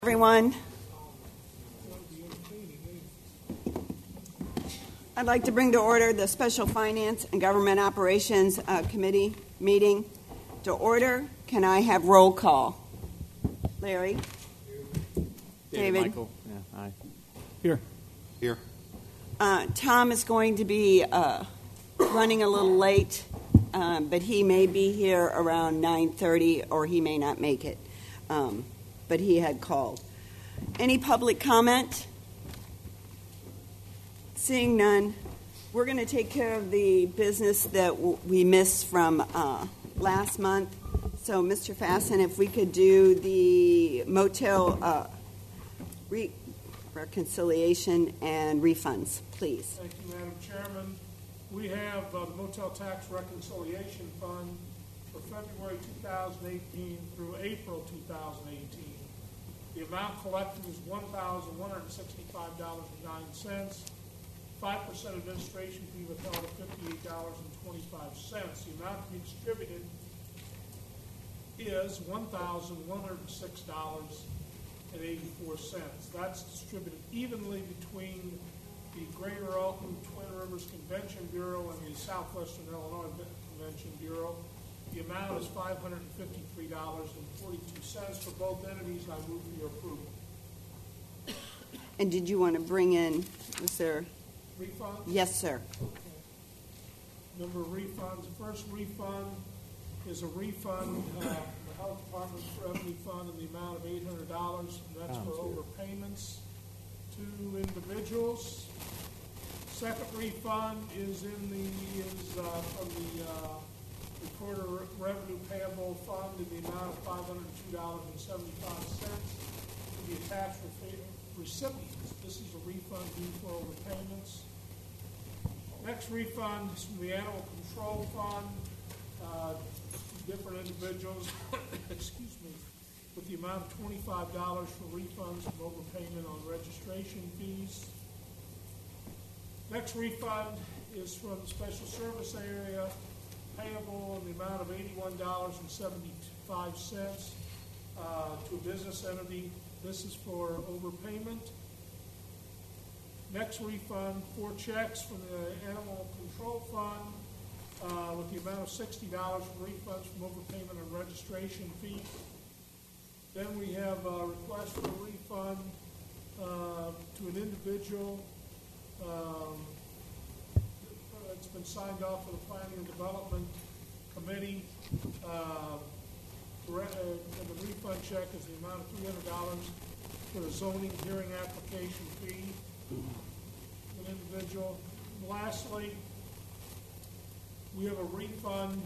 Everyone, I'd like to bring to order the Special Finance and Government Operations Committee meeting to order. Can I have roll call? Larry? David? Michael? Yeah, aye. Here. Tom is going to be running a little late, but he may be here around 9:30 or he may not make it. But he had called. Any public comment? Seeing none, we're going to take care of the business that we missed from last month. So, Mr. Fasten, if we could do the motel reconciliation and refunds, please. Thank you, Madam Chairman. We have the Motel Tax Reconciliation Fund for February 2018 through April 2018. The amount collected is $1,165.09. 5% administration fee withheld of $58.25. The amount to be distributed is $1,106.84. That's distributed evenly between the Greater Alton Twin Rivers Convention Bureau and the Southwestern Illinois Convention Bureau. The amount is $553.42 for both entities. I move for your approval. And did you want to bring in, was there? Refund? Yes, sir. Okay. Number of refunds. The first refund is a refund from the Health Department's Revenue Fund in the amount of $800, and that's for overpayments to individuals. Second refund is from the Recorder Revenue Payable Fund in the amount of $502.75 to the attached recipients. This is a refund due for overpayments. Next refund is from the Animal Control Fund, different individuals, excuse me, with the amount of $25 for refunds from overpayment on registration fees. Next refund is from the Special Service Area, payable in the amount of $81.75 to a business entity. This is for overpayment. Next refund, 4 checks from the Animal Control Fund with the amount of $60 for refunds from overpayment on registration fee. Then we have a request for a refund to an individual. It's been signed off for the Planning and Development Committee. And the refund check is the amount of $300 for the zoning hearing application fee. An individual. And lastly, we have a refund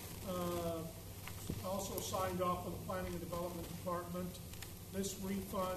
also signed off for the Planning and Development Department. This refund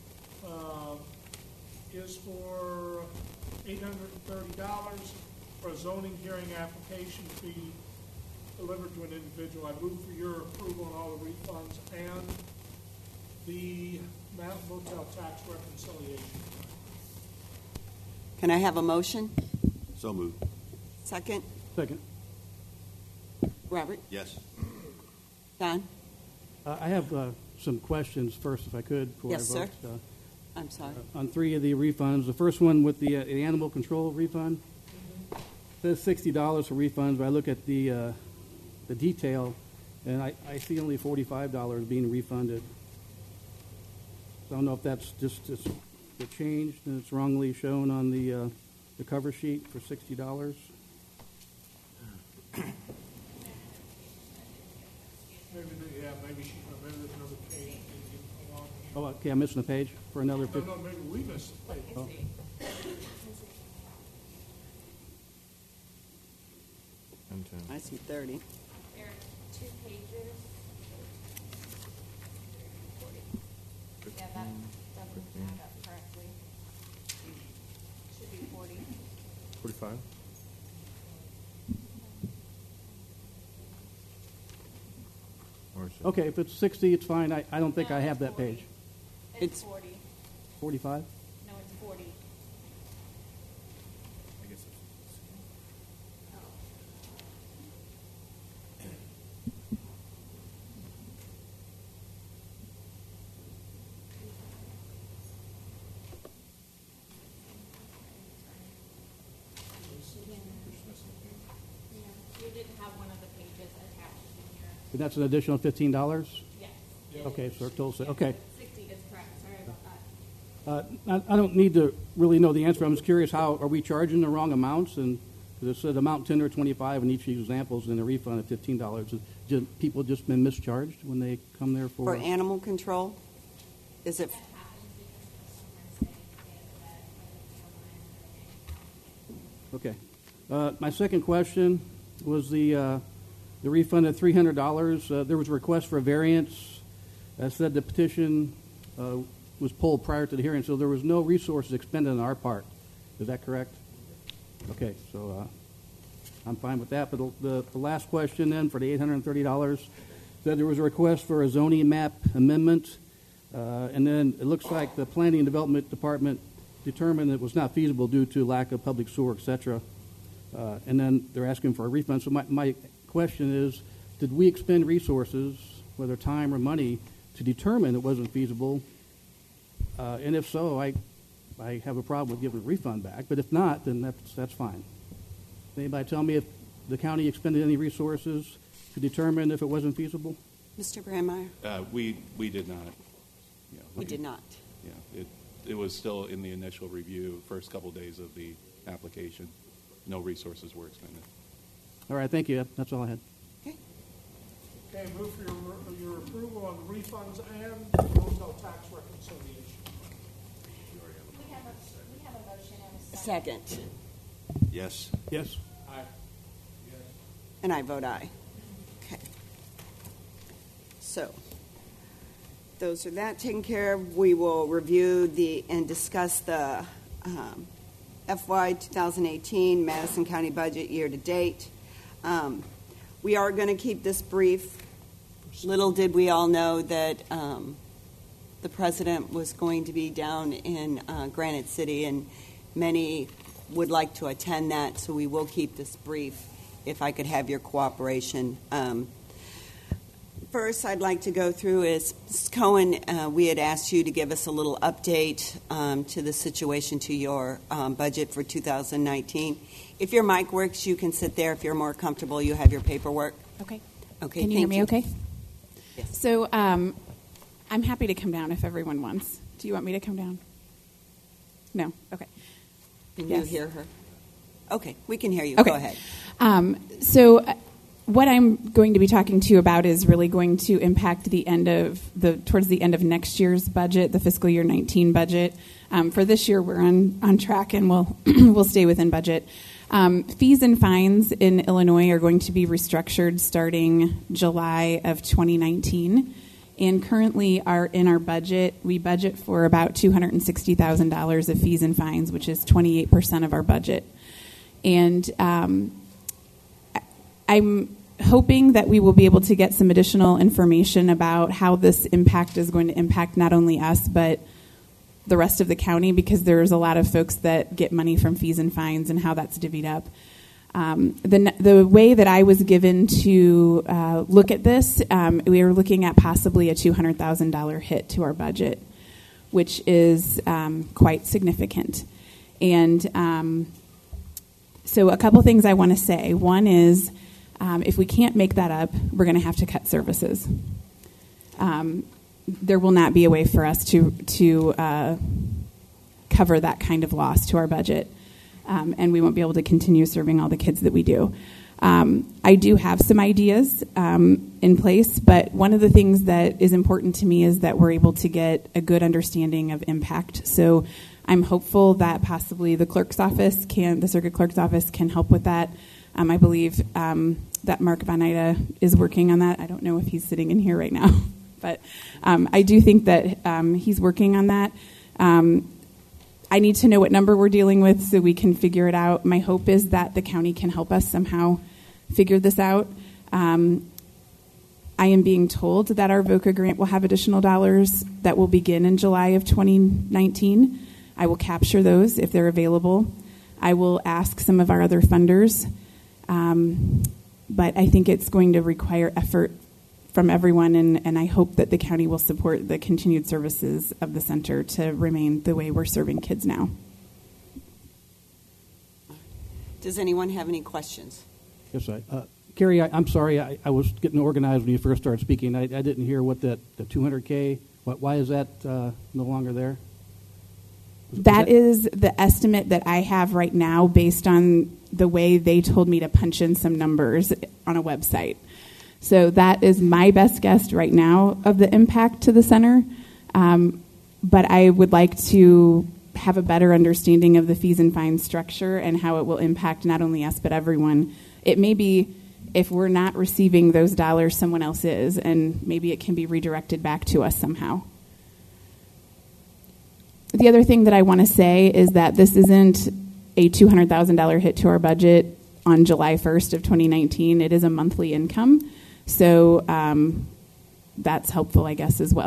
is for $830 for a zoning hearing application fee delivered to an individual. I move for your approval on all the refunds and the motel tax reconciliation. Can I have a motion? So moved. Second? Second. Robert? Yes. Don? I have some questions first, if I could. Yes, sir. I'm sorry. On 3 of the refunds. The first one with the animal control refund. It says $60 for refunds, but I look at the detail, and I see only $45 being refunded. So I don't know if that's just the change, and it's wrongly shown on the cover sheet for $60. Maybe there's another page. Oh, okay, I'm missing a page for another. No, maybe we missed a page. Oh. I see 30. There are 2 pages. Yeah, that doesn't add up correctly. Should be 40. 45? Okay, if it's 60, it's fine. I don't think No, I have it's that 40. page. It's 40. 45? No, it's 40. I guess And that's an additional $15? Yes. Okay, so total, okay. 60 is correct. Sorry about that. I don't need to really know the answer. I'm just curious, how are we charging the wrong amounts? And because it said amount 10 or 25 in each of these examples, and a refund of $15. People just been mischarged when they come there For animal control? Is it, That happens because customers say they have a Okay. My second question was the refund of $300. There was a request for a variance. That said the petition was pulled prior to the hearing, so there was no resources expended on our part. Is that correct? Okay, so I'm fine with that. But the last question then for the $830 said there was a request for a zoning map amendment, and then it looks like the Planning and Development Department determined it was not feasible due to lack of public sewer, et cetera. And then they're asking for a refund. So my question is, did we expend resources, whether time or money, to determine it wasn't feasible? And if so, I have a problem with giving a refund back. But if not, then that's fine. Anybody tell me if the county expended any resources to determine if it wasn't feasible? Mr. Brandmeier? We did not. Yeah, We did not. Yeah, it was still in the initial review, first couple days of the application. No resources were expended. All right, thank you. That's all I had. Okay. Okay, move for your approval on the refunds and the hotel tax reconciliation. We have a motion and a second. Second. Yes. Yes. And I vote aye. Okay. So, those are that taken care of. We will review and discuss the FY 2018 Madison County budget year to date. We are going to keep this brief. Little did we all know that the president was going to be down in Granite City, and many would like to attend that, so we will keep this brief if I could have your cooperation. First, I'd like to go through is, Ms. Cohen, we had asked you to give us a little update to the situation to your budget for 2019. If your mic works, you can sit there. If you're more comfortable, you have your paperwork. Okay. Okay, Can you hear thank me you. okay? Yes. So I'm happy to come down if everyone wants. Do you want me to come down? No? Okay. Can Yes. you hear her? Okay, we can hear you. Okay. Go ahead. What I'm going to be talking to you about is really going to impact towards the end of next year's budget, the fiscal year 19 budget. For this year, we're on track and we'll stay within budget. Fees and fines in Illinois are going to be restructured starting July of 2019. And currently in our budget, we budget for about $260,000 of fees and fines, which is 28% of our budget. And I'm hoping that we will be able to get some additional information about how this impact is going to impact not only us, but the rest of the county, because there's a lot of folks that get money from fees and fines and how that's divvied up. The way that I was given to look at this, we were looking at possibly a $200,000 hit to our budget, which is quite significant. And so a couple things I want to say. One is, if we can't make that up, we're going to have to cut services. There will not be a way for us to cover that kind of loss to our budget, and we won't be able to continue serving all the kids that we do. I do have some ideas in place, but one of the things that is important to me is that we're able to get a good understanding of impact. So I'm hopeful that possibly the circuit clerk's office can help with that. I believe that Mark Van Ida is working on that. I don't know if he's sitting in here right now, but I do think that he's working on that. I need to know what number we're dealing with so we can figure it out. My hope is that the county can help us somehow figure this out. I am being told that our VOCA grant will have additional dollars that will begin in July of 2019. I will capture those if they're available. I will ask some of our other funders. But I think it's going to require effort from everyone, and I hope that the county will support the continued services of the center to remain the way we're serving kids now. Does anyone have any questions? Yes, Carrie, I'm sorry, I was getting organized when you first started speaking. I didn't hear what the 200K, why is that no longer there? That is the estimate that I have right now based on the way they told me to punch in some numbers on a website. So that is my best guess right now of the impact to the center. But I would like to have a better understanding of the fees and fines structure and how it will impact not only us but everyone. It may be if we're not receiving those dollars, someone else is, and maybe it can be redirected back to us somehow. The other thing that I want to say is that this isn't a $200,000 hit to our budget on July 1st of 2019. It is a monthly income. So that's helpful, I guess, as well.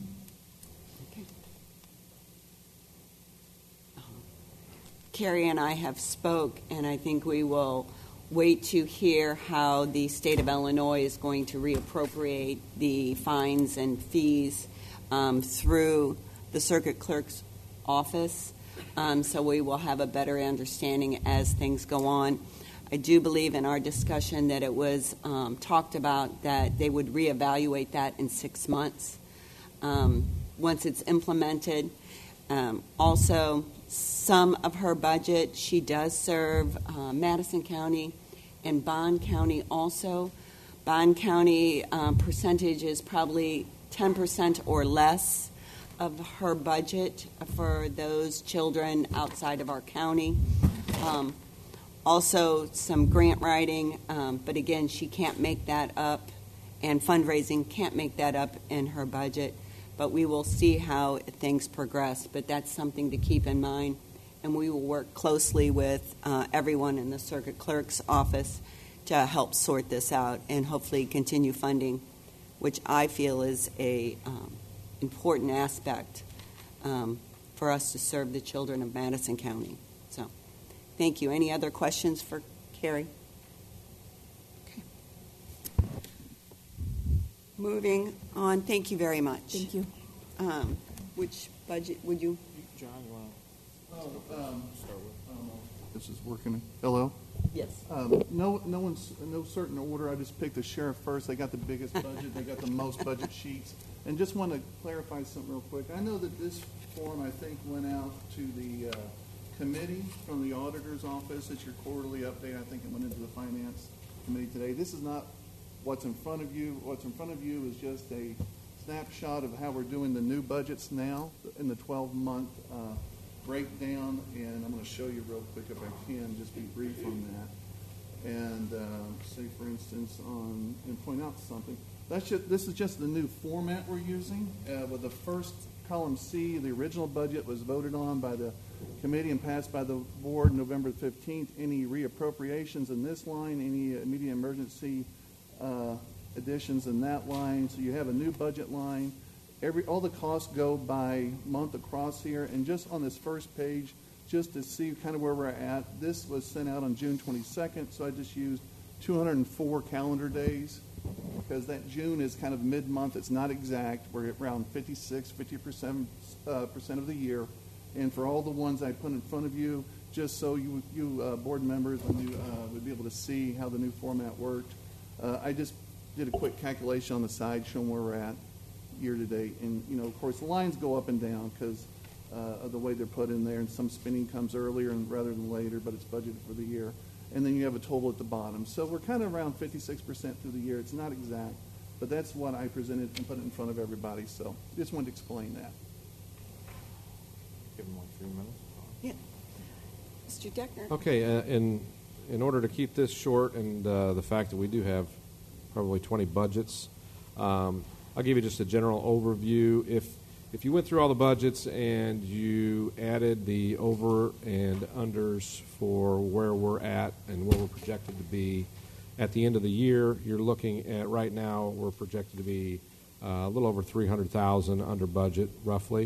Carrie and I have spoke, and I think we will wait to hear how the state of Illinois is going to reappropriate the fines and fees through the circuit clerk's office. So we will have a better understanding as things go on. I do believe in our discussion that it was talked about that they would reevaluate that in 6 months once it's implemented. Also, some of her budget, she does serve Madison County and Bond County also. Bond County percentage is probably 10% or less of her budget for those children outside of our county. Also, some grant writing, but again, she can't make that up, and fundraising can't make that up in her budget. But we will see how things progress. But that's something to keep in mind, and we will work closely with everyone in the circuit clerk's office to help sort this out and hopefully continue funding, which I feel is a important aspect for us to serve the children of Madison County. So, thank you. Any other questions for Carrie? Okay. Moving on. Thank you very much. Thank you. Which budget would you? John, you want to start with? This is working. Hello. Yes. No certain order. I just picked the sheriff first. They got the biggest budget. They got the most budget sheets. And just want to clarify something real quick. I know that this form, I think, went out to the committee from the auditor's office. It's your quarterly update. I think it went into the finance committee today. This is not what's in front of you. What's in front of you is just a snapshot of how we're doing the new budgets now in the 12-month breakdown. And I'm going to show you real quick if I can, just be brief on that. And say, for instance, and point out something. This is just the new format we're using. With the first column C, the original budget was voted on by the committee and passed by the board November 15th. Any reappropriations in this line, any immediate emergency additions in that line. So you have a new budget line. All the costs go by month across here. And just on this first page, just to see kind of where we're at, this was sent out on June 22nd, so I just used 204 calendar days. Because that June is kind of mid-month. It's not exact. We're at around 50% of the year. And for all the ones I put in front of you, just so you board members would be able to see how the new format worked, I just did a quick calculation on the side showing where we're at year to date. And, of course, the lines go up and down because of the way they're put in there. And some spending comes earlier rather than later, but it's budgeted for the year. And then you have a total at the bottom. So we're kind of around 56% through the year. It's not exact, but that's what I presented and put it in front of everybody. So just wanted to explain that. Give them like 3 minutes. Yeah. Mr. Decker. Okay, in order to keep this short and the fact that we do have probably 20 budgets, I'll give you just a general overview. If you went through all the budgets and you added the over and unders for where we're at and where we're projected to be at the end of the year, you're looking at right now we're projected to be a little over $300,000 under budget, roughly.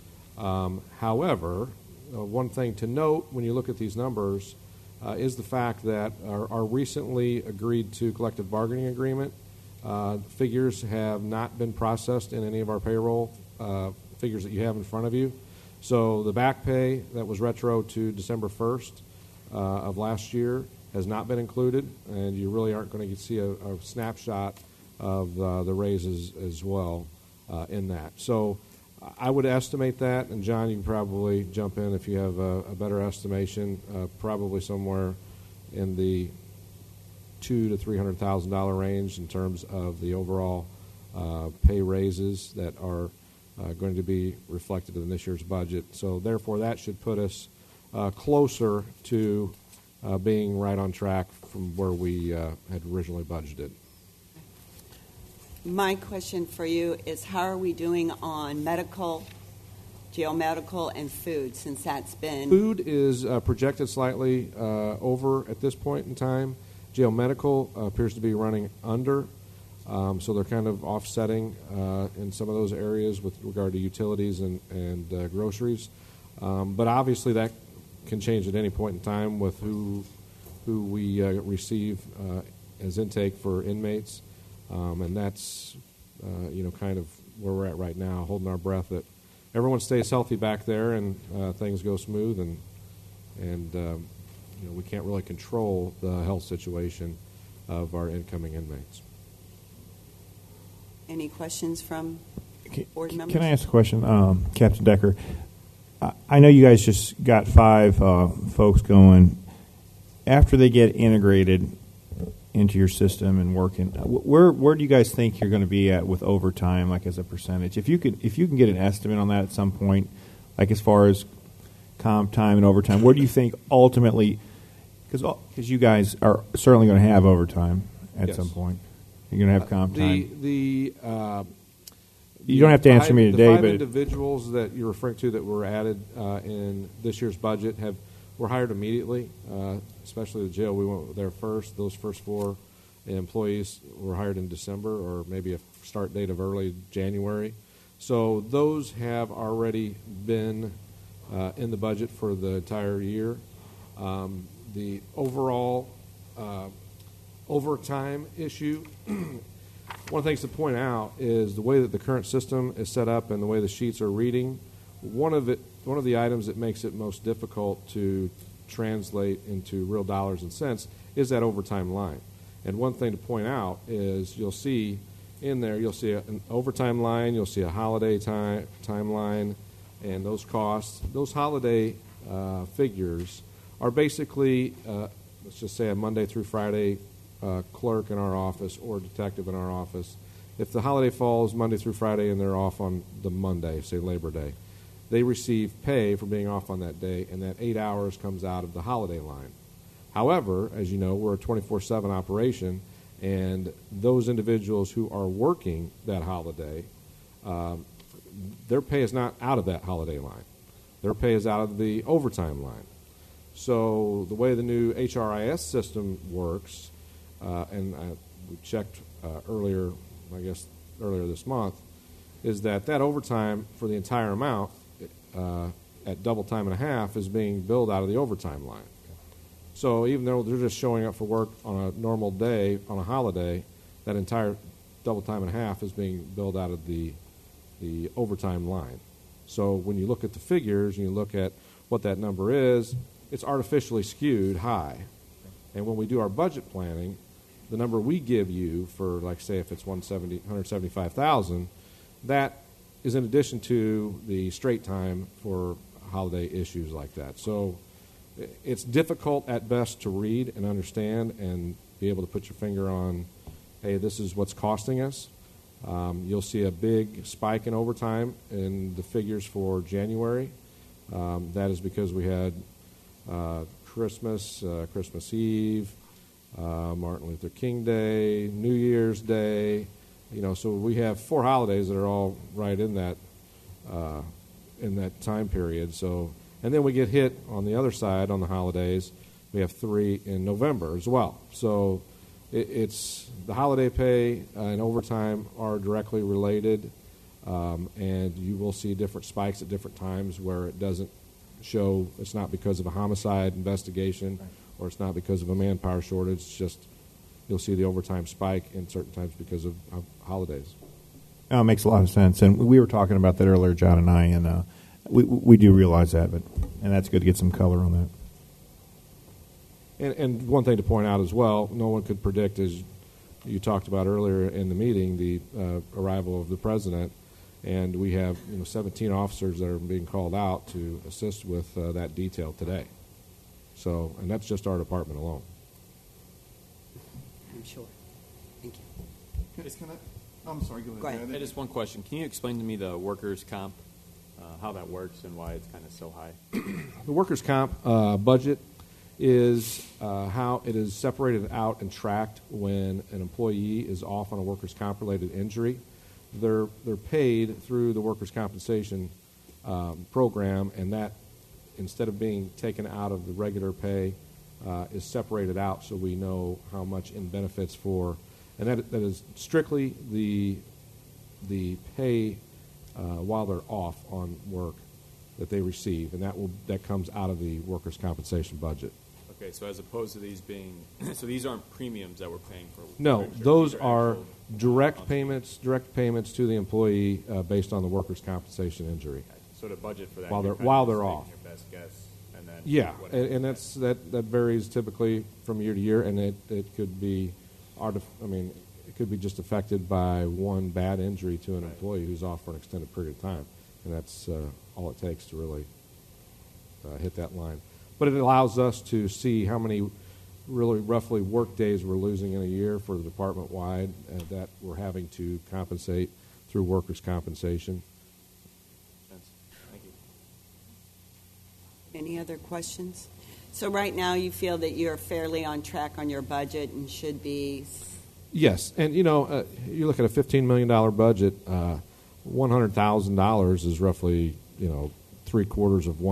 However, one thing to note when you look at these numbers is the fact that our recently agreed to collective bargaining agreement figures have not been processed in any of our payroll figures that you have in front of you. So the back pay that was retro to December 1st of last year has not been included, and you really aren't going to see a snapshot of the raises as well in that. So I would estimate that, and John, you can probably jump in if you have a better estimation, probably somewhere in the $200,000 to $300,000 range in terms of the overall pay raises that are going to be reflected in this year's budget. So therefore, that should put us closer to being right on track from where we had originally budgeted. My question for you is, how are we doing on medical, jail medical, and food, since that's been... Food is projected slightly over at this point in time. Jail medical appears to be running under, so they're kind of offsetting in some of those areas with regard to utilities and groceries. But obviously that can change at any point in time with who we receive as intake for inmates. And that's, kind of where we're at right now, holding our breath that everyone stays healthy back there and things go smooth. And we can't really control the health situation of our incoming inmates. Any questions from board members? Can I ask a question, Captain Decker? I know you guys just got 5 folks going. After they get integrated into your system and working, where do you guys think you're going to be at with overtime, like as a percentage? If you can get an estimate on that at some point, like as far as comp time and overtime, where do you think ultimately? Because you guys are certainly going to have overtime at some point. You're going to have comp time. You don't have to answer me today, the 5 but individuals that you're referring to that were added in this year's budget were hired immediately, especially the jail. We went there first. Those first 4 employees were hired in December, or maybe a start date of early January. So those have already been in the budget for the entire year. The overall overtime issue, one of the things to point out is the way that the current system is set up and the way the sheets are reading. One of the items that makes it most difficult to translate into real dollars and cents is that overtime line. And one thing to point out is you'll see in there, you'll see an overtime line, you'll see a holiday timeline, and those costs. Those holiday figures are basically, let's just say a Monday through Friday clerk in our office or detective in our office. If the holiday falls Monday through Friday and they're off on the Monday, say Labor Day, they receive pay for being off on that day, and that 8 hours comes out of the holiday line. However, as you know, we're a 24/7 operation, and those individuals who are working that holiday, their pay is not out of that holiday line. Their pay is out of the overtime line. So the way the new HRIS system works, and we checked earlier this month, is that overtime for the entire amount at double time and a half is being billed out of the overtime line. So even though they're just showing up for work on a normal day, on a holiday, that entire double time and a half is being billed out of the overtime line. So when you look at the figures and you look at what that number is, it's artificially skewed high. And when we do our budget planning, the number we give you for, like, say, if it's $175,000, that is in addition to the straight time for holiday issues like that. So it's difficult at best to read and understand and be able to put your finger on, hey, this is what's costing us. You'll see a big spike in overtime in the figures for January. That is because we had Christmas Eve, Martin Luther King Day, New Year's Day. So we have 4 holidays that are all right in that time period. So, and then we get hit on the other side on the holidays. We have 3 in November as well. So it's the holiday pay and overtime are directly related, and you will see different spikes at different times where it doesn't show. It's not because of a homicide investigation, or it's not because of a manpower shortage. It's just you'll see the overtime spike in certain times because of holidays. It makes a lot of sense, and we were talking about that earlier, John and I, and we do realize that, and that's good to get some color on that. And one thing to point out as well, no one could predict, as you talked about earlier in the meeting, the arrival of the president, and we have 17 officers that are being called out to assist with that detail today. So, and that's just our department alone. I'm sure. Thank you. I'm sorry, go ahead. Go ahead. Hey, just one question. Can you explain to me the workers' comp, how that works and why it's kind of so high? The workers' comp budget is how it is separated out and tracked when an employee is off on a workers' comp-related injury. They're paid through the workers' compensation program, and that, instead of being taken out of the regular pay, is separated out so we know how much in benefits for, and that is strictly the pay while they're off on work that they receive, and that comes out of the workers' compensation budget. Okay, so as opposed to these being, so these aren't premiums that we're paying for? No, These those are actual direct payments to the employee based on the workers' compensation injury. So to budget for that, While you're they're- kind while of they're just off. taking your best guess, and then Yeah, whatever. and that varies typically from year to year, and it could be it could be just affected by one bad injury to an employee who's off for an extended period of time, and that's all it takes to really hit that line. But it allows us to see how many really roughly work days we're losing in a year for the department-wide that we're having to compensate through workers' compensation. Thank you. Any other questions? So right now, you feel that you're fairly on track on your budget and should be. Yes, and you look at a $15 million budget, $100,000 is roughly 2/3 of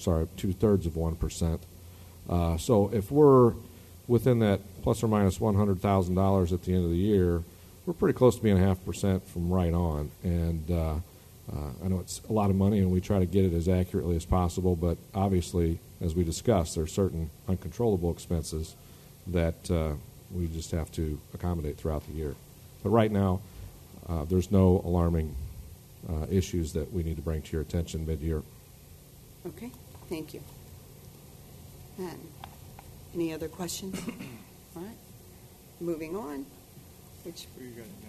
1%. So if we're within that plus or minus $100,000 at the end of the year, we're pretty close to being 0.5% from right on. And I know it's a lot of money, and we try to get it as accurately as possible. But obviously, as we discussed, there are certain uncontrollable expenses that we just have to accommodate throughout the year. But right now, there's no alarming issues that we need to bring to your attention mid-year. Okay, thank you. And any other questions? All right, moving on. Which Where you got it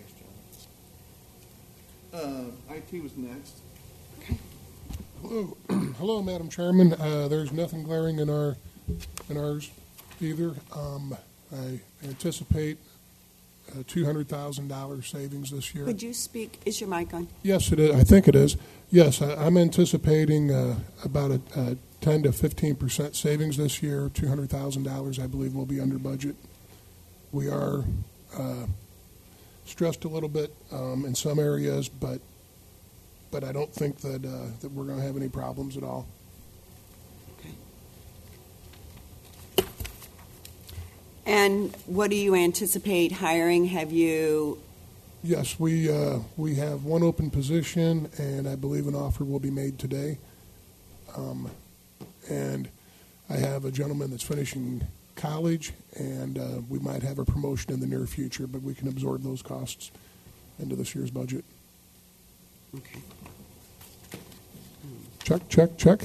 next, John? IT was next. okay. Hello, hello, Madam Chairman. There's nothing glaring in ours either. I anticipate $200,000 savings this year. Could you speak? Is your mic on? Yes, it is. I think it is. Yes, I'm anticipating about a 10 to 15% savings this year. $200,000, I believe, will be under budget. We are stressed a little bit in some areas, but I don't think that we're going to have any problems at all. Okay. And what do you anticipate hiring? Have you? Yes, we have one open position, and I believe an offer will be made today. And I have a gentleman that's finishing college, and we might have a promotion in the near future, but we can absorb those costs into this year's budget. Okay. Check.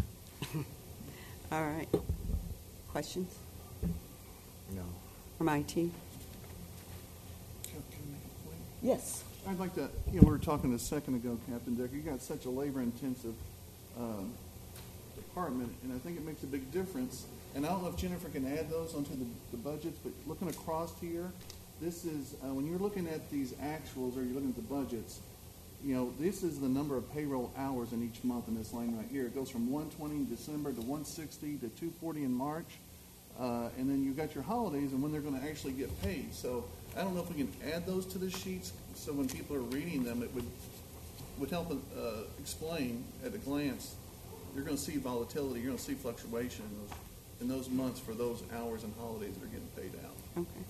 All right. Questions No. from IT? Can I make a point? Yes. I'd like to, we were talking a second ago, Captain Decker, you got such a labor-intensive department, and I think it makes a big difference. And I don't know if Jennifer can add those onto the budgets, but looking across here, this is, when you're looking at these actuals or you're looking at the budgets, this is the number of payroll hours in each month in this line right here. It goes from 120 in December to 160 to 240 in March. And then you've got your holidays and when they're going to actually get paid. So I don't know if we can add those to the sheets so when people are reading them, it would help explain at a glance. You're going to see volatility. You're going to see fluctuation in those months for those hours and holidays that are getting paid out. Okay.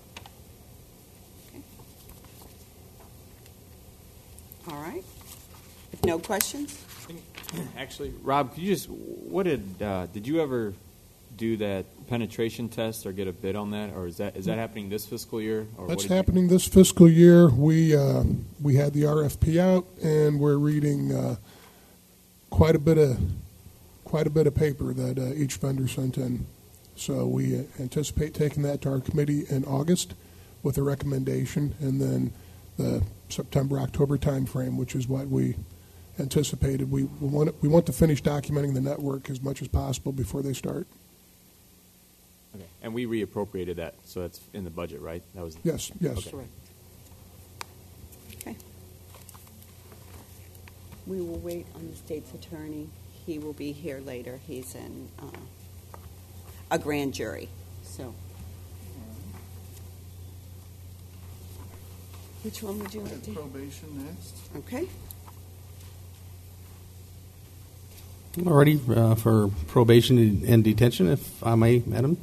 All right. If no questions? Actually, Rob, could you did you ever do that penetration test or get a bid on that, or is that happening this fiscal year? Or That's happening this fiscal year. We had the RFP out, and we're reading quite a bit of paper that each vendor sent in. So we anticipate taking that to our committee in August with a recommendation, and then the September-October timeframe, which is what we anticipated. We want to finish documenting the network as much as possible before they start. Okay. And we reappropriated that, so that's in the budget, right? That was Yes, yes. Okay. Correct. Okay. We will wait on the state's attorney. He will be here later. He's in a grand jury. So, which one would you like to? Probation next. Okay. Alrighty, for probation and detention, if I may, Madam.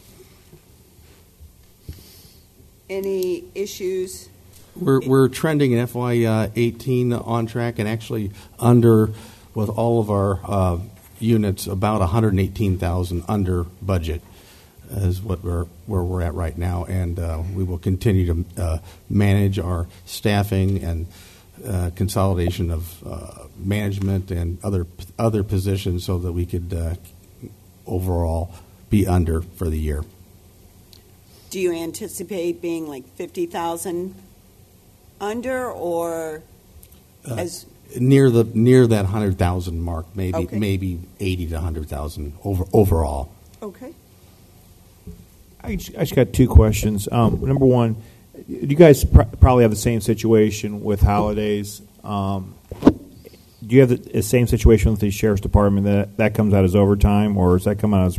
Any issues? We're trending in FY 18 on track and actually under with all of our units about 118,000 under budget is what where we're at right now, and we will continue to manage our staffing and consolidation of management and other positions so that we could overall be under for the year. Do you anticipate being like 50,000 under, or as near that 100,000 mark, maybe Okay. maybe 80 to 100,000 overall. okay? I just got two questions. Number one, you guys probably have the same situation with holidays. Do you have the same situation with the sheriff's department that comes out as overtime, or does that come out as?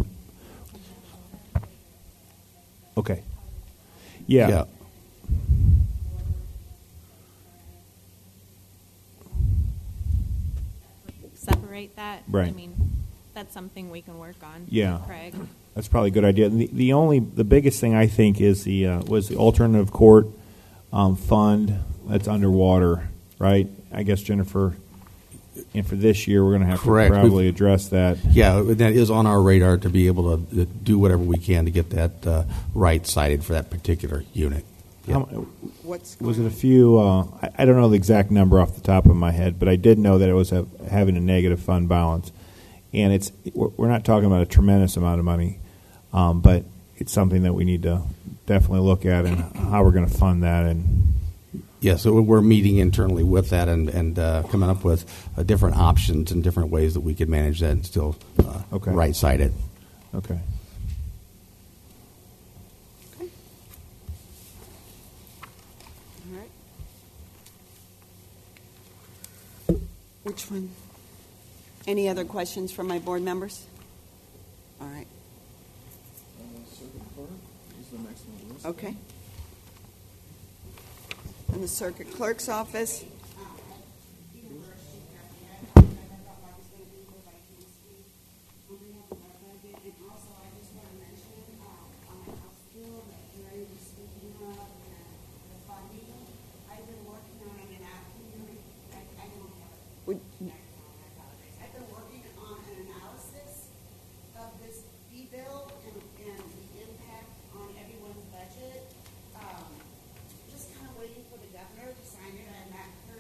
Okay. Yeah. Separate that. Right. I mean, that's something we can work on. Yeah. Craig. That's probably a good idea. And the biggest thing I think is the alternative court fund that's underwater, right? I guess Jennifer, and for this year we're going to have Correct. to probably address that. Yeah, that is on our radar to be able to do whatever we can to get that right-sided for that particular unit. Yeah. What's Was it going a few? I don't know the exact number off the top of my head, but I did know that it was having a negative fund balance, and we're not talking about a tremendous amount of money, but it's something that we need to definitely look at and how we're going to fund that. And yeah, so we're meeting internally with that and coming up with different options and different ways that we could manage that and still Okay. right-side it. okay. All right. Which one? Any other questions from my board members? All right. Circuit clerk is the next one on the list. Okay. In the circuit clerk's office. Would- I've been working on an analysis of this fee bill and the impact on everyone's budget. Just kind of waiting for the governor to sign it. I'm not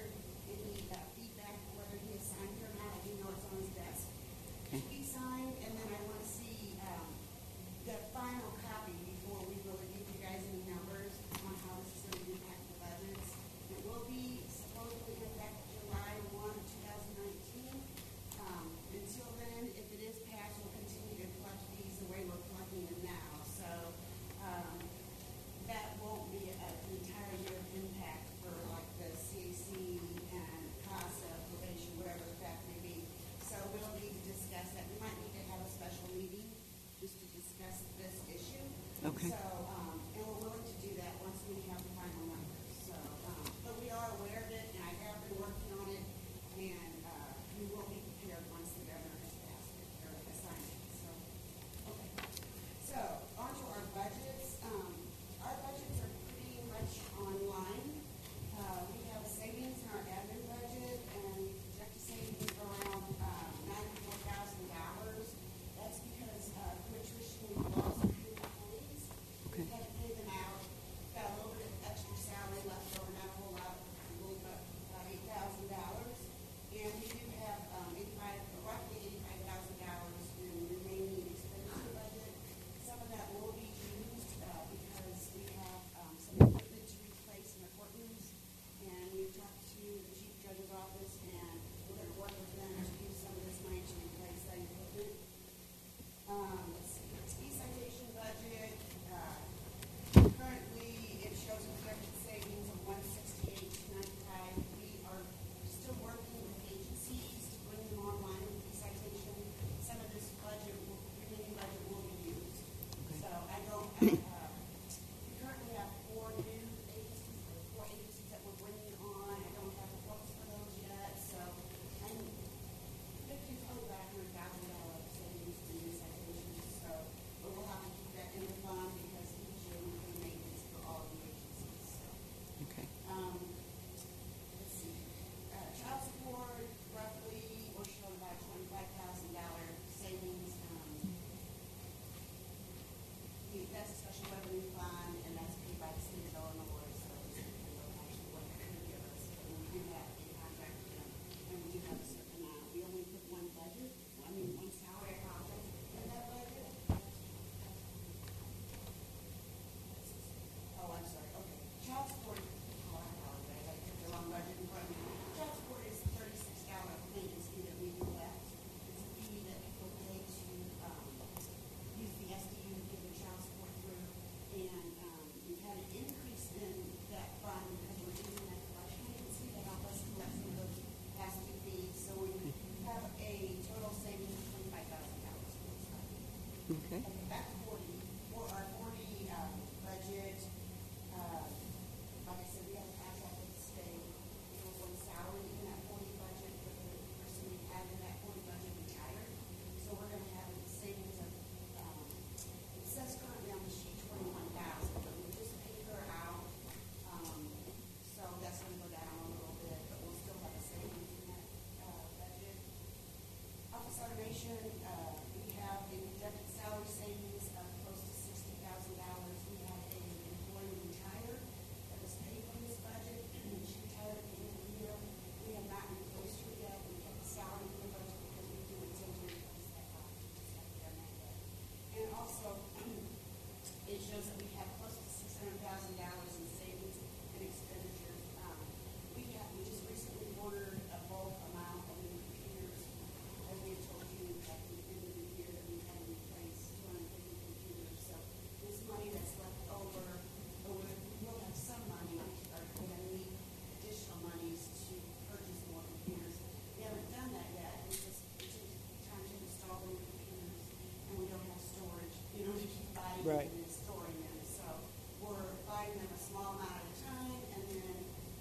salvation, we have a projected salary savings of close to $60,000. We have a employee retire that was paid from this budget, and she retired at the end of the year. We have not replaced her yet. We kept the salary in the budget because we do intend to replace that body. We just haven't done that yet. And also, it shows that we have close to $600,000 in savings and expenditures. We just recently ordered a bulk amount of new computers, as we had told you at the end of the year that we had to replace 250 computers. So this money that's left over, we'll have some money, or we're going to need additional monies to purchase more computers. We haven't done that yet. It's time to install the new computers, and we don't have storage, to keep buying Right. and storing them. So we're buying them a small amount at a time, and then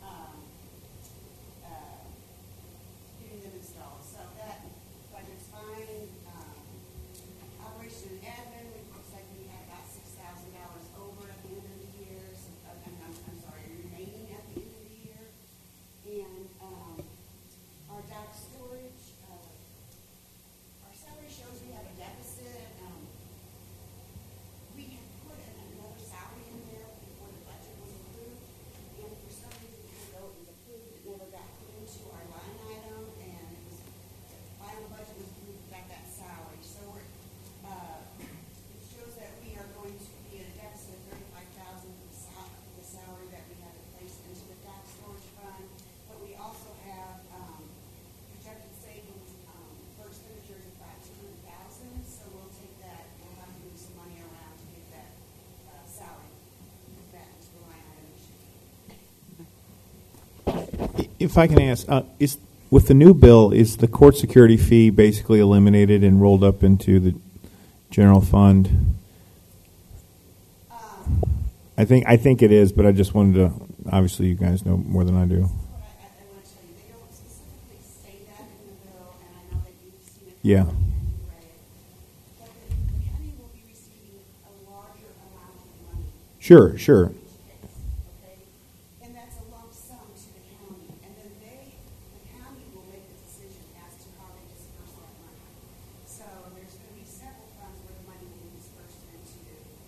getting them installed. So that budget's fine. Operation and admin, it looks like we had about $6,000 over at the end of the year. So, I'm sorry, remaining at the end of the year. And our dock storage, our salary shows we have a deficit. We had put in another salary in there before the budget was approved, and for some reason, even though it was approved, it never got put into our line item, and it was, final budget was approved without that salary. So it shows that we are going to be at a deficit of $35,000 for the salary that we have to place into the dock storage fund, but we also have projected savings for expenditures of about $200,000, so we'll take that, we'll have to move some money around to get that salary back into the line item issue. If I can ask, with the new bill, is the court security fee basically eliminated and rolled up into the general fund? I think it is, but I just wanted to. Obviously, you guys know more than I do. I want to tell you, they don't specifically say that in the bill, and I know that you've seen it. Yeah. And you've read it. But the county will be receiving a larger amount of money. Sure. Each case, okay? And that's a lump sum to the county, and then the county will make the decision as to how they disperse that money. So there's going to be several funds where the money will be dispersed into.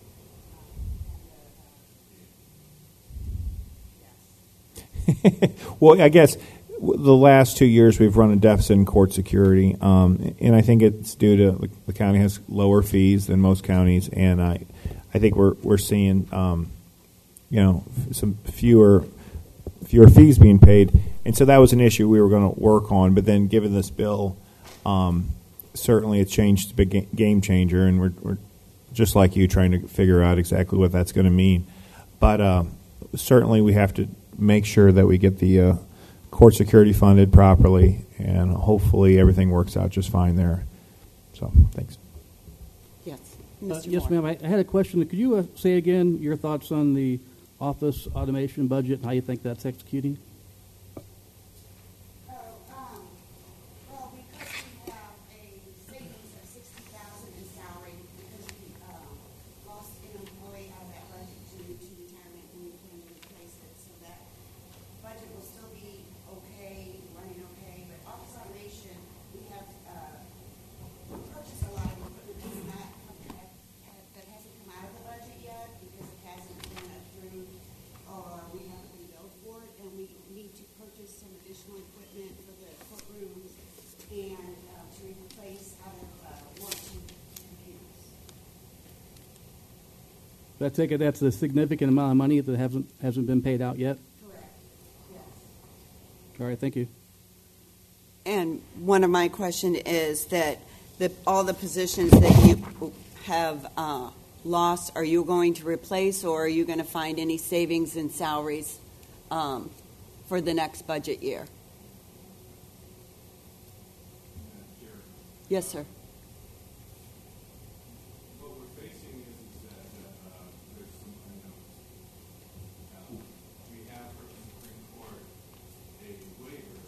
Yes. Well, I guess the last 2 years we've run a deficit in court security, and I think it's due to the county has lower fees than most counties, and I think we're seeing some fewer fees being paid, and so that was an issue we were going to work on. But then, given this bill, certainly it's changed, it's a big game changer, and we're just like you trying to figure out exactly what that's going to mean. But certainly we have to make sure that we get the court security funded properly, and hopefully everything works out just fine there. So, thanks. Yes. Mr. Yes, Moore. ma'am. I had a question. Could you say again your thoughts on the office automation budget and how you think that's executing? Well, because we have a savings of $60,000 in salary, because we lost an employee out of that budget due to retirement, and we plan to replace it, so that budget will still be okay, running okay. But office automation, we have purchased a lot of equipment that hasn't come out of the budget yet because it hasn't been approved, or we haven't been billed for it, and we need to purchase some additional equipment for the courtrooms and to replace out of warranty computers. I take it that's a significant amount of money that hasn't been paid out yet? Correct. Yes. All right, thank you. And one of my question is that all the positions that you have lost, are you going to replace, or are you going to find any savings in salaries for the next budget year? Yes, sir. What we're facing is that there's some unknowns. We have from the Supreme Court a waiver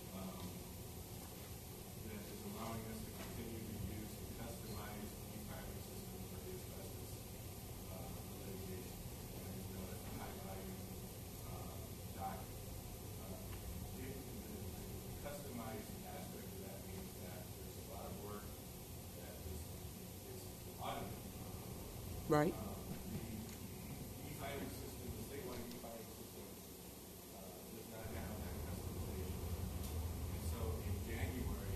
that is allowing us to continue to use a customized e-filing system for the asbestos litigation. And as you know, that's a high-value document. The customized aspect of that means that there's a lot of work Right. The e-filing system, the statewide e-filing system, does not have that customization. And so in January,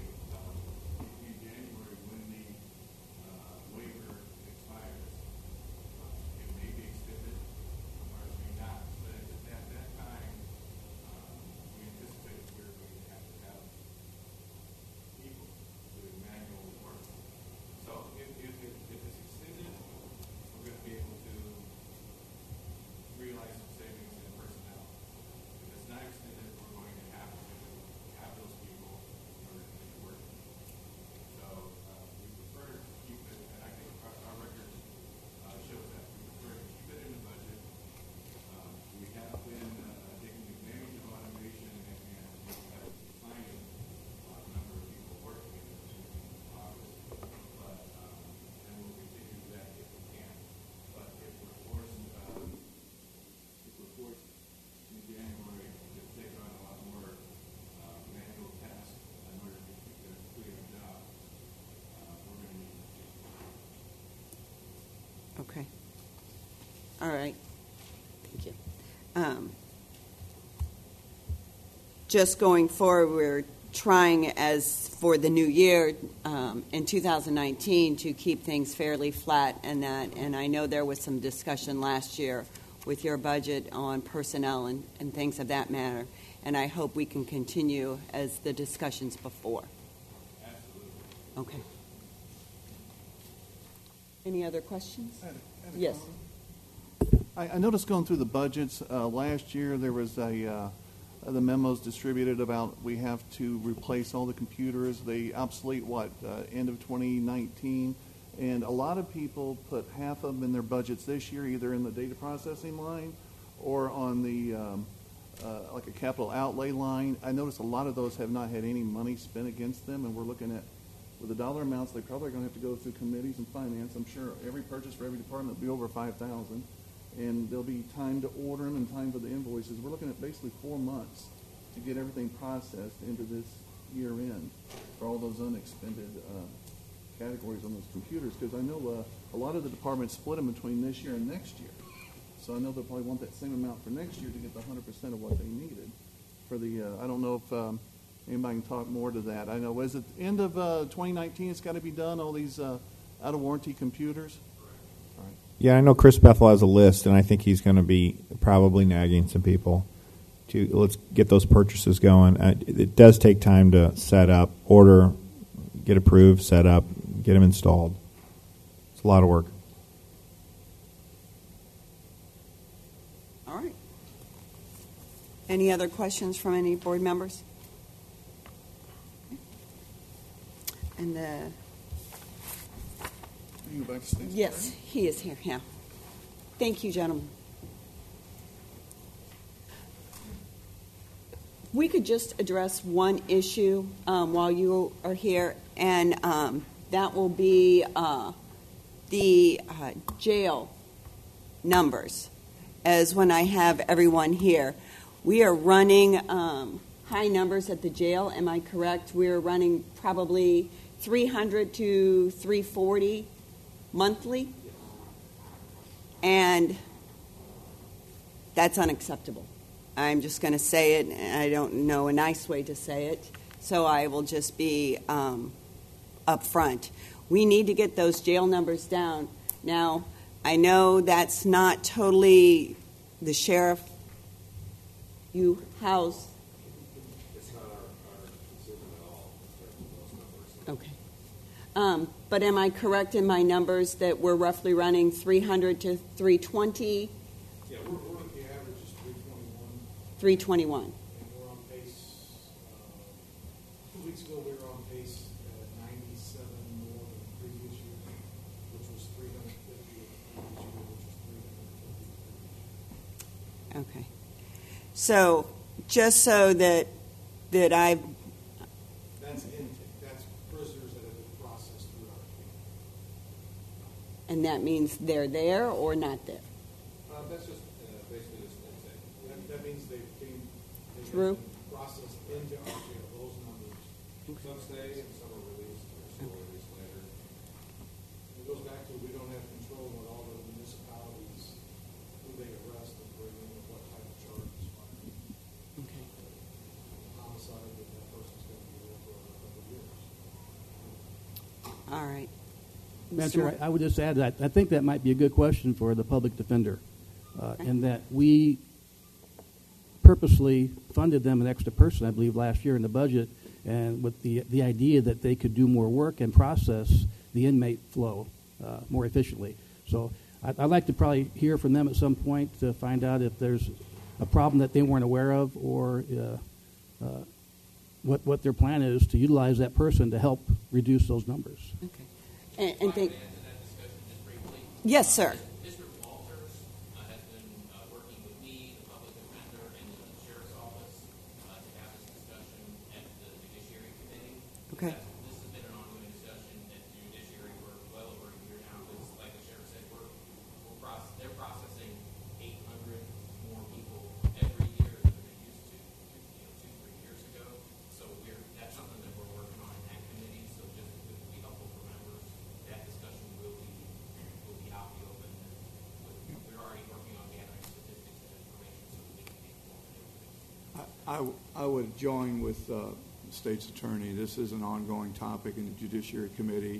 when the waiver expires, it may be extended or it may not. But at that time, we anticipate we're going to have people doing manual work. So if it's extended, we're going to be able to realize some savings in personnel. If it's not extended, we're going to have those people in order to make it work. So we prefer to keep it, and I think our record shows that. We prefer to keep it in the budget. We have been taking advantage of automation and we have declining number of people working in the office. But and we'll continue that if we can. But if we're forced in January to take on a lot more manual tasks in order to complete our job, we're going to need to. Okay. All right. Thank you. Just going forward, we're trying, as for the new year, in 2019, to keep things fairly flat and that. And I know there was some discussion last year with your budget on personnel and things of that matter. And I hope we can continue as the discussions before. Absolutely. Okay. Any other questions? I had a Yes. comment. I noticed going through the budgets, last year there was the memos distributed about we have to replace all the computers. They obsolete, end of 2019? And a lot of people put half of them in their budgets this year, either in the data processing line or on the like a capital outlay line. I noticed a lot of those have not had any money spent against them, and we're looking at, with the dollar amounts, they probably are going to have to go through committees and finance. I'm sure every purchase for every department will be over $5,000, and there'll be time to order them and time for the invoices. We're looking at basically 4 months to get everything processed into this year end for all those unexpended categories on those computers, because I know a lot of the departments split them between this year and next year. So I know they'll probably want that same amount for next year to get the 100% of what they needed. For the, I don't know if anybody can talk more to that. I know, is it end of 2019 it's got to be done, all these out-of-warranty computers? All right. Yeah, I know Chris Bethel has a list, and I think he's going to be probably nagging some people to let's get those purchases going. It does take time to set up, order, get approved, set up, get them installed. It's a lot of work. All right. Any other questions from any board members? And You go back to Stacey. yes, he is here. Yeah. Thank you, gentlemen. We could just address one issue while you are here, and that will be the jail numbers. As when I have everyone here, we are running high numbers at the jail. Am I correct? We're running probably 300 to 340 monthly, and that's unacceptable. I'm just going to say it, and I don't know a nice way to say it, so I will just be up front. We need to get those jail numbers down. Now, I know that's not totally the sheriff you house. It's not our concern at all in terms of those numbers. Okay. But am I correct in my numbers that we're roughly running 300 to 320? Yeah, we're at the average is 321. 321. And we're on pace, 2 weeks ago we were on pace at 97 more than the previous year, which was 350 the previous year, which was 350 the previous year. Okay. So just so that I've... That's intake. That's prisoners that have been processed through our camp. And that means they're there or not there? That's just basically just intake. That means they Through? have been processed into our jail. Those numbers. Some stay and some are released or still released later. It goes back to we don't have control of what all the All right. Madam Mr. Chair, I would just add that I think that might be a good question for the public defender, in that we purposely funded them an extra person, I believe, last year in the budget, and with the idea that they could do more work and process the inmate flow more efficiently. So I'd like to probably hear from them at some point to find out if there's a problem that they weren't aware of, or what their plan is to utilize that person to help reduce those numbers. Okay. And think. Yes, sir. District Walters has been working with me, the public defender, and the sheriff's office to have this discussion at the Judiciary Committee. Okay. This has been an ongoing discussion at the Judiciary for well over a year now. Because, like the sheriff said, they're processing 800 more people every year than they used to, 2-3 years ago. So that's something that we're working on in that committee. So just it would be helpful for members. That discussion will be out in the open. We're already working on gathering statistics and information so that we can be informed. I would join with the state's attorney. This is an ongoing topic in the Judiciary Committee.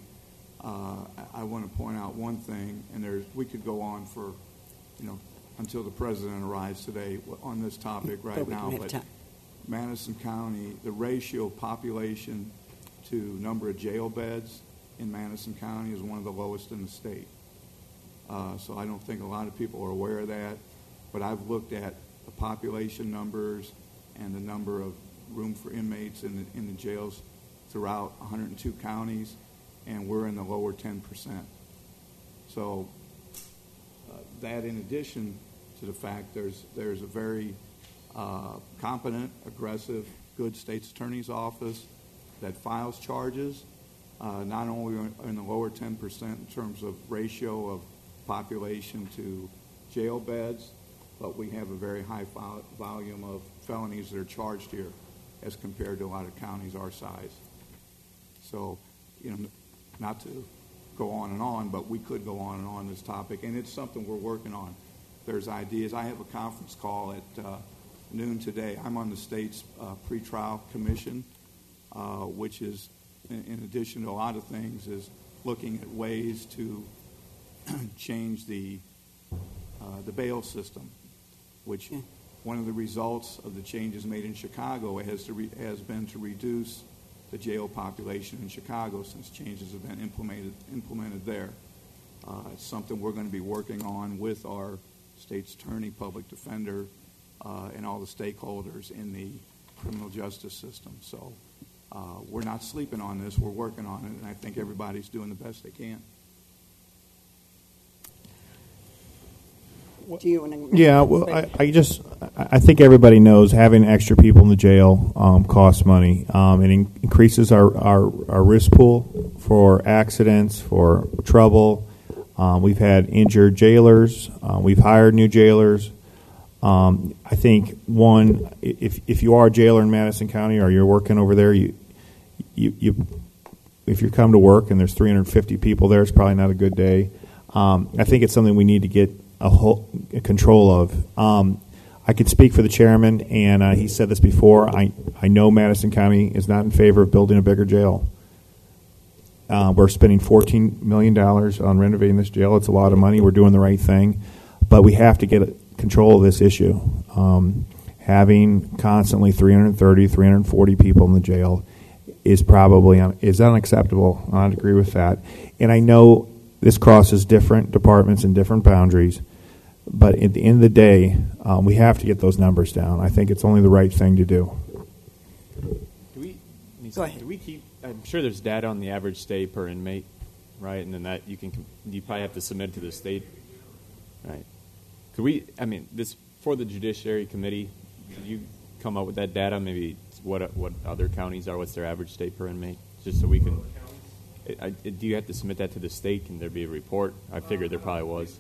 I want to point out one thing, and we could go on for, until the president arrives today on this topic right now. But Madison County, the ratio of population to number of jail beds in Madison County is one of the lowest in the state. So I don't think a lot of people are aware of that. But I've looked at the population numbers and the number of room for inmates in the jails throughout 102 counties, and we're in the lower 10%. So that, in addition to the fact there's a very competent, aggressive, good state's attorney's office that files charges, not only in the lower 10% in terms of ratio of population to jail beds, but we have a very high volume of felonies that are charged here as compared to a lot of counties our size. So, not to go on, but we could go on this topic, and it's something we're working on. There's ideas. I have a conference call at noon today. I'm on the state's pretrial commission, which is, in addition to a lot of things, is looking at ways to change the bail system, which one of the results of the changes made in Chicago has been to reduce the jail population in Chicago since changes have been implemented there. It's something we're going to be working on with our state's attorney, public defender, and all the stakeholders in the criminal justice system. So we're not sleeping on this. We're working on it, and I think everybody's doing the best they can. Do you want to? Yeah, well, I think everybody knows having extra people in the jail costs money. It increases our risk pool for accidents, for trouble. We've had injured jailers. We've hired new jailers. I think if you are a jailer in Madison County or you're working over there, if you come to work and there's 350 people there, it's probably not a good day. I think it's something we need to get a control of. I could speak for the chairman, and he said this before. I know Madison County is not in favor of building a bigger jail. We're spending $14 million on renovating this jail. It's a lot of money. We're doing the right thing, but we have to get control of this issue. Having constantly 330, 340 people in the jail is probably is unacceptable. I'd agree with that. And I know this crosses different departments and different boundaries, but at the end of the day, we have to get those numbers down. I think it's only the right thing to do. Go ahead. Do we keep? I'm sure there's data on the average stay per inmate, right? And then that you probably have to submit to the state, right? Could we? I mean, this for the Judiciary Committee. Could you come up with that data? Maybe what other counties are? What's their average stay per inmate? Just so we can. Do you have to submit that to the state? Can there be a report? I figured there probably was.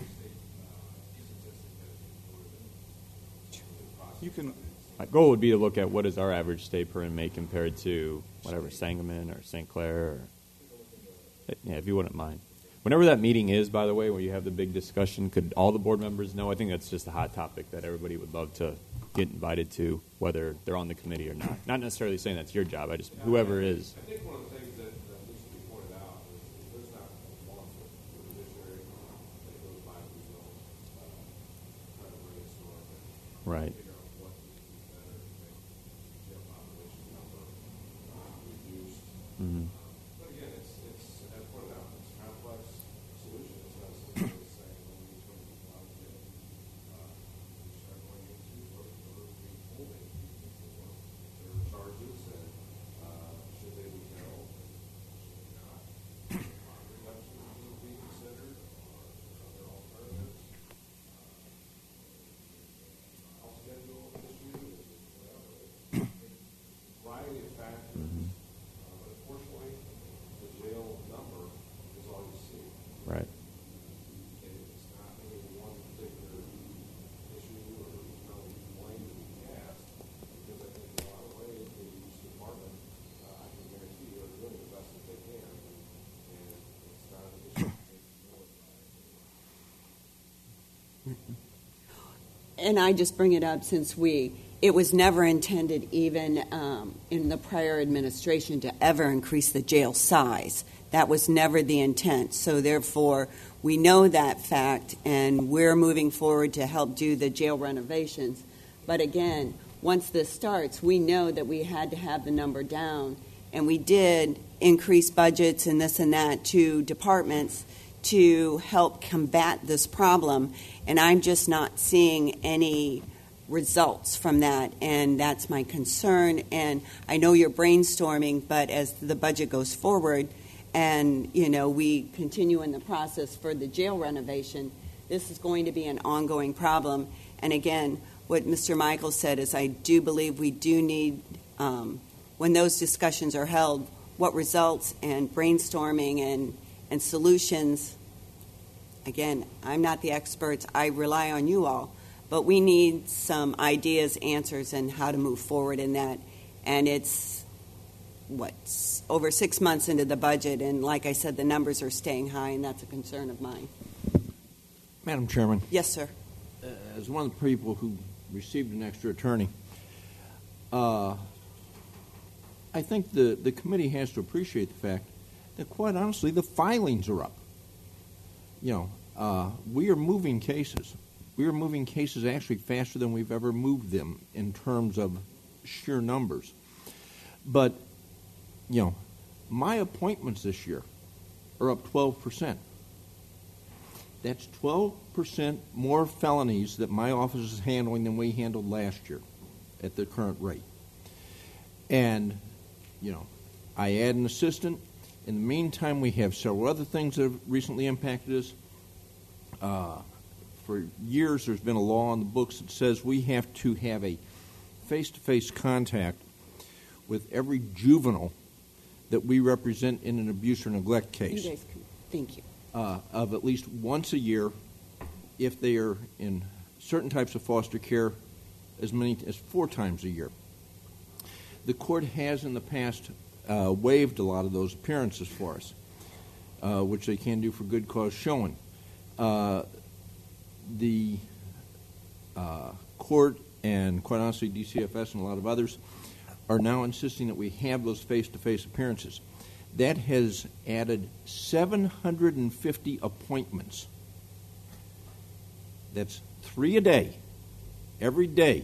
You can. My goal would be to look at what is our average stay per inmate compared to whatever Sangamon or St. Clair. Or, yeah, if you wouldn't mind. Whenever that meeting is, by the way, where you have the big discussion, could all the board members know? I think that's just a hot topic that everybody would love to get invited to, whether they're on the committee or not. Not necessarily saying that's your job. Whoever is. I think one of the things that needs to be pointed out Right. figure out what we can do better to make the jail population number reduced. Mm-hmm. But again, it's as pointed out, it's a complex solution. It's not something that's saying, well, we need 20 people out of jail. We start going into what are we holding people for? There are charges, and should they be held? Should they not? Bond reductions need to be considered, or other alternatives? I'll schedule issue, whatever. Variety of factors. But unfortunately, the jail number is all you see. Right. It's not any one particular issue or blame to be cast, because I think in a lot of ways, the each department, I can guarantee you, are doing the best that they can, and it's not an issue to take ignored by. And I just bring it up since it was never intended, even in the prior administration, to ever increase the jail size. That was never the intent. So therefore, we know that fact, and we're moving forward to help do the jail renovations. But again, once this starts, we know that we had to have the number down, and we did increase budgets and this and that to departments to help combat this problem. And I'm just not seeing any results from that, and that's my concern. And I know you're brainstorming, but as the budget goes forward and, we continue in the process for the jail renovation, this is going to be an ongoing problem. And again, what Mr. Michael said is I do believe we do need, when those discussions are held, what results and brainstorming and solutions. Again, I'm not the experts. I rely on you all. But we need some ideas, answers, and how to move forward in that. And it's, over 6 months into the budget, and like I said, the numbers are staying high, and that's a concern of mine. Madam Chairman. Yes, sir. As one of the people who received an extra attorney, I think the committee has to appreciate the fact that, quite honestly, the filings are up. We are moving cases. We are moving cases actually faster than we've ever moved them in terms of sheer numbers. But, my appointments this year are up 12%. That's 12% more felonies that my office is handling than we handled last year at the current rate. And, I add an assistant. In the meantime, we have several other things that have recently impacted us. For years, there's been a law on the books that says we have to have a face-to-face contact with every juvenile that we represent in an abuse or neglect case. You guys can, thank you. Of at least once a year, if they are in certain types of foster care, as many as 4 times a year. The court has in the past waived a lot of those appearances for us, which they can do for good cause showing. The court and, quite honestly, DCFS and a lot of others are now insisting that we have those face-to-face appearances. That has added 750 appointments. That's 3 a day, every day,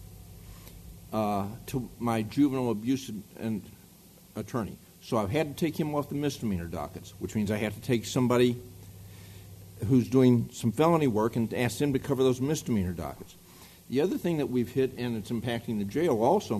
to my juvenile abuse and attorney. So I've had to take him off the misdemeanor dockets, which means I have to take somebody who's doing some felony work and ask them to cover those misdemeanor dockets. The other thing that we've hit, and it's impacting the jail also,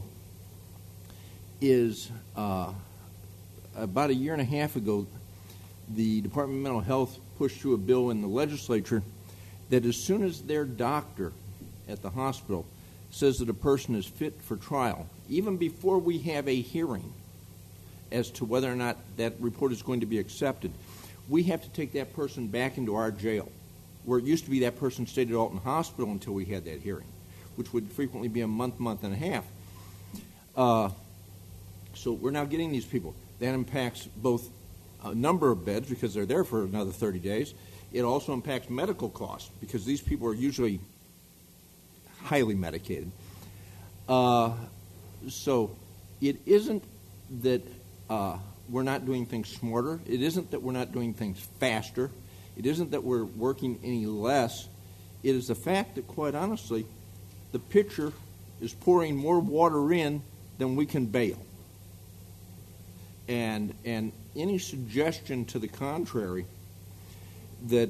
is about 1.5 years ago, the Department of Mental Health pushed through a bill in the legislature that as soon as their doctor at the hospital says that a person is fit for trial, even before we have a hearing as to whether or not that report is going to be accepted, we have to take that person back into our jail, where it used to be that person stayed at Alton Hospital until we had that hearing, which would frequently be a month, month and a half. So we're now getting these people. That impacts both a number of beds because they're there for another 30 days. It also impacts medical costs because these people are usually highly medicated. So it isn't that we're not doing things smarter. It isn't that we're not doing things faster. It isn't that we're working any less. It is the fact that, quite honestly, the pitcher is pouring more water in than we can bail. And any suggestion to the contrary that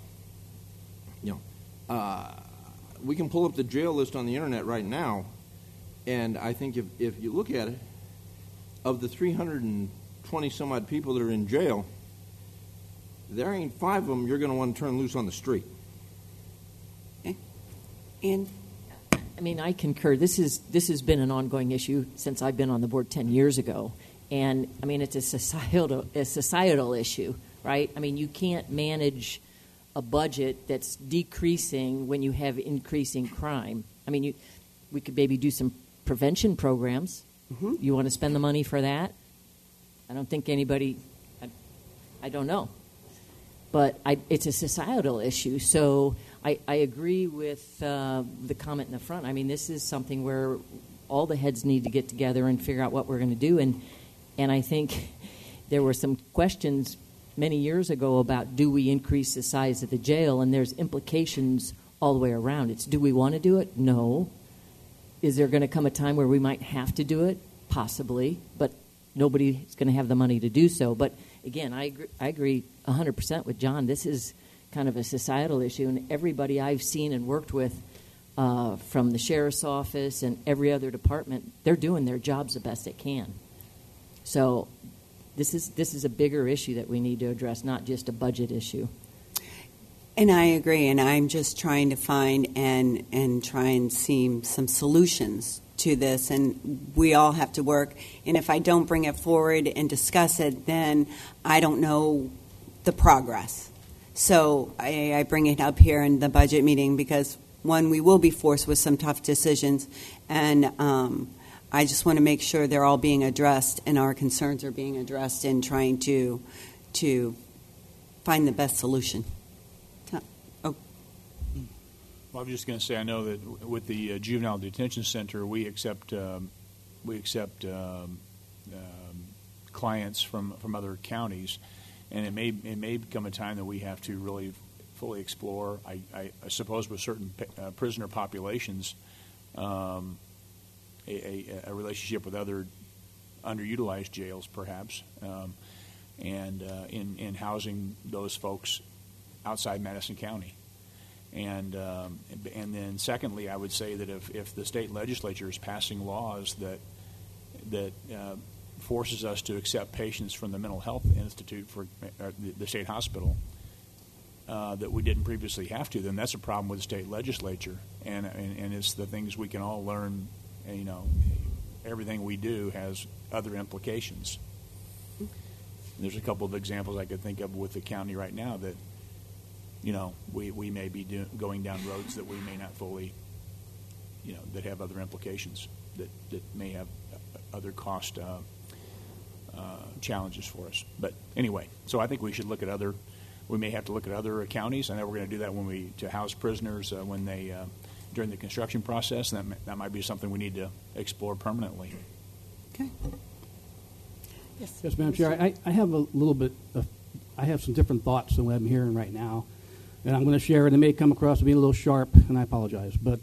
we can pull up the jail list on the internet right now, and I think if you look at it, of the 320 some odd people that are in jail, there ain't 5 of them you're going to want to turn loose on the street. Okay. And I mean, I concur. This has been an ongoing issue since I've been on the board 10 years ago, and I mean, it's a societal issue, right? I mean, you can't manage a budget that's decreasing when you have increasing crime. I mean, we could maybe do some prevention programs. Mm-hmm. You want to spend the money for that? I don't think anybody. I don't know, but it's a societal issue. So I agree with the comment in the front. I mean, this is something where all the heads need to get together and figure out what we're going to do. And I think there were some questions many years ago about, do we increase the size of the jail? And there's implications all the way around. It's, do we want to do it? No. Is there going to come a time where we might have to do it? Possibly, but nobody's going to have the money to do so. But again, I agree 100% with John. This is kind of a societal issue, and everybody I've seen and worked with from the sheriff's office and every other department, they're doing their jobs the best they can. So this is a bigger issue that we need to address, not just a budget issue. And I agree, and I'm just trying to find and try and see some solutions to this, and we all have to work. And if I don't bring it forward and discuss it, then I don't know the progress. So I bring it up here in the budget meeting because, one, we will be forced with some tough decisions, and I just want to make sure they're all being addressed and our concerns are being addressed in trying to find the best solution. Well, I'm just going to say, I know that with the juvenile detention center, we accept clients from other counties, and it may become a time that we have to really fully explore. I suppose with certain prisoner populations, a relationship with other underutilized jails, perhaps, and in housing those folks outside Madison County. And then secondly, I would say that if the state legislature is passing laws that forces us to accept patients from the Mental Health Institute for the state hospital that we didn't previously have to, then that's a problem with the state legislature. And it's the things we can all learn. You know, everything we do has other implications. And there's a couple of examples I could think of with the county right now that, you know, we may be going down roads that we may not fully, you know, that have other implications that may have other cost challenges for us. But anyway, so I think we should look at we may have to look at other counties. I know we're going to do that to house prisoners when they, during the construction process, and that might be something we need to explore permanently. Okay. Yes. Yes, Madam Chair. I have a little bit I have some different thoughts than what I'm hearing right now. And I'm going to share it. It may come across as being a little sharp, and I apologize. But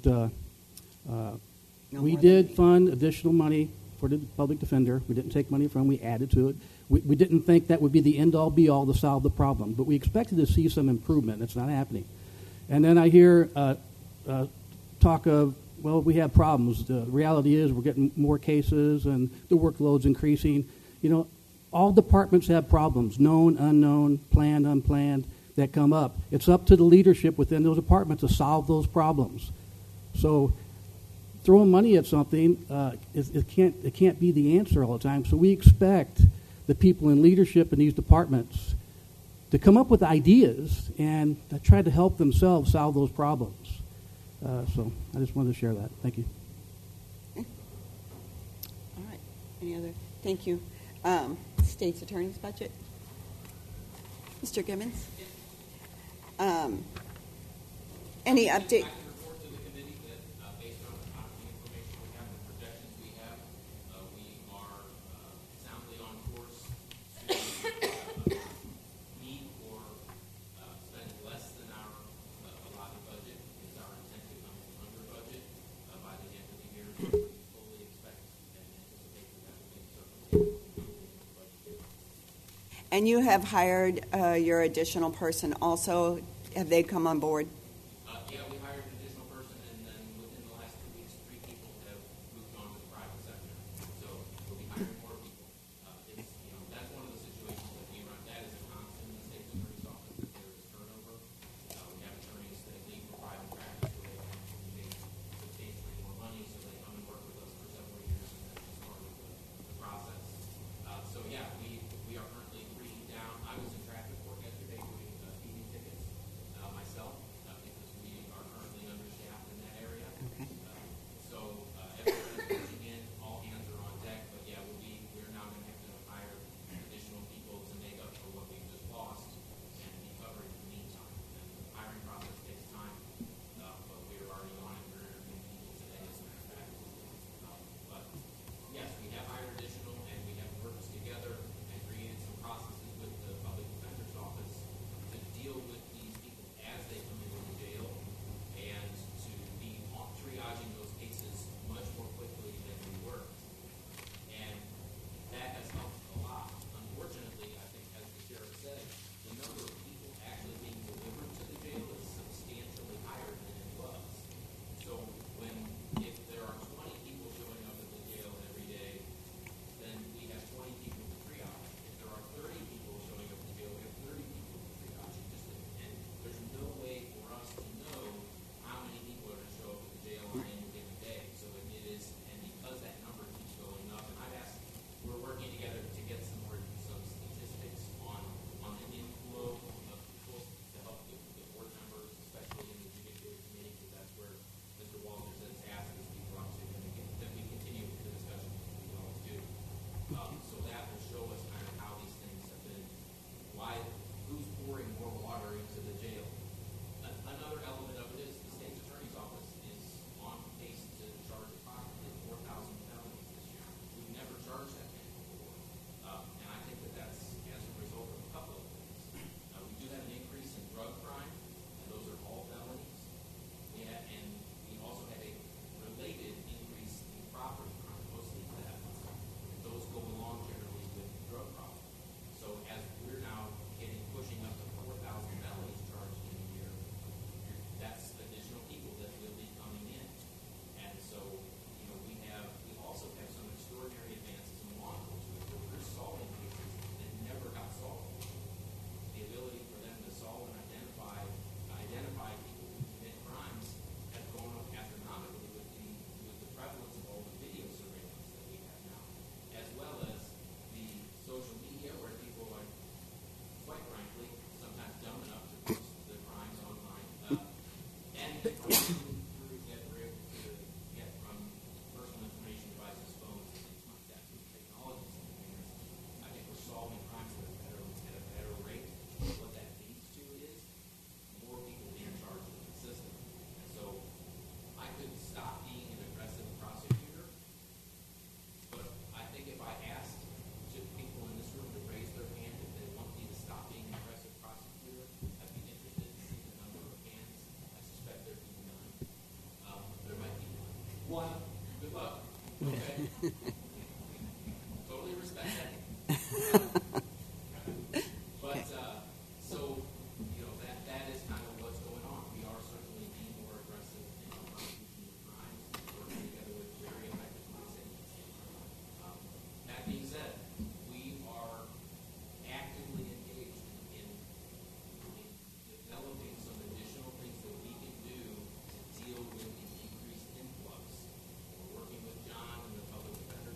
we did fund additional money for the public defender. We didn't take money from. We added to it. We didn't think that would be the end-all, be-all to solve the problem. But we expected to see some improvement. It's not happening. And then I hear talk of, well, we have problems. The reality is we're getting more cases, and the workload's increasing. You know, all departments have problems, known, unknown, planned, unplanned, that come up. It's up to the leadership within those departments to solve those problems. So throwing money at something, it can't be the answer all the time. So we expect the people in leadership in these departments to come up with ideas and try to help themselves solve those problems. So I just wanted to share that. Thank you. Okay. All right. Any other? Thank you. State's Attorney's budget. Mr. Gibbons? Any update? And you have hired your additional person also. Have they come on board? Yeah, we hired an additional person, and then within the last 2 weeks, 3 people have moved on to the private sector. So we'll be hiring more people. It's, that's one of the situations that we run. That is a constant in the state attorney's office. That there is turnover. We have attorneys that leave for private practice where they make substantially more money, so they come and work with us for several years, and that's just part of the process. So yeah, we are currently bringing down. I was in traffic court yesterday doing speeding tickets myself because we are currently understaffed in that area. Okay. So everyone's pushing in, all hands are on deck. But yeah, we're now going to have to hire additional people to make up for what we've just lost and be covered in the meantime. And the hiring process takes time, but we're already on it. We're interviewing people today, as a matter of fact. But yes, we have hired additional, and we have worked together and created some processes with the public defender's office to deal with these people as they come into the jail and to be triaging those cases much more quickly than we were. And that has helped a lot. Unfortunately, I think, as the sheriff said, the number of people actually being delivered to the jail is substantially higher than it was. So if there are 20 people showing up at the jail every day, then we have 20 people to triage. If there are 30 people showing up at the jail, we have 30 people to triage. And there's no way for us to know how many people are going to show up at the jail on any given day. So it is, and because that number keeps going up, and we're working together to get some statistics on the inflow of people to help the board members, especially in the Judiciary Committee, because that's where Mr. Walters has asked us to be brought to, that we continue the discussion as we always do. So that will show us kind of how these things have been, who's pouring more water into the jail. Another element of it is the state's attorney's office is on pace to charge approximately 4,000 felonies this year. We've never charged that many before. And I think that's as a result of a couple of things. We do have an increase in drug crime, and those are all felonies. And we also had a related increase in property crime, mostly theft. Those go along generally with drug problems. So as we're now pushing up to 4,000 felonies charged in a year, that's additional people that will be coming in. And so, we also have some extraordinary advances in law enforcement where we're solving cases that never got solved. The ability for them to solve and identify people who commit crimes has gone up astronomically with the prevalence of all the video surveillance that we have now, as well as the social media where people are, quite frankly, sometimes dumb enough to post their crimes online. And the information that we're able to get from personal information devices, phones, and things like that, through technologies and things. I think we're solving crimes at a better rate. What that leads to is more people being charged in the system. And so I could stop being an aggressive prosecutor, but I think if I asked people in this room to raise their hand if they want me to stop being an aggressive prosecutor, I'd be interested in seeing the number of hands. I suspect there'd be none. There might be one. Good luck. Okay. Totally respect that. But so that is kind of what's going on. We are certainly being more aggressive in our prosecution of crimes, working together with very effective police agencies. That being said, we are actively engaged in developing some additional things that we can do to deal with the increased influx. We're working with John and the public defender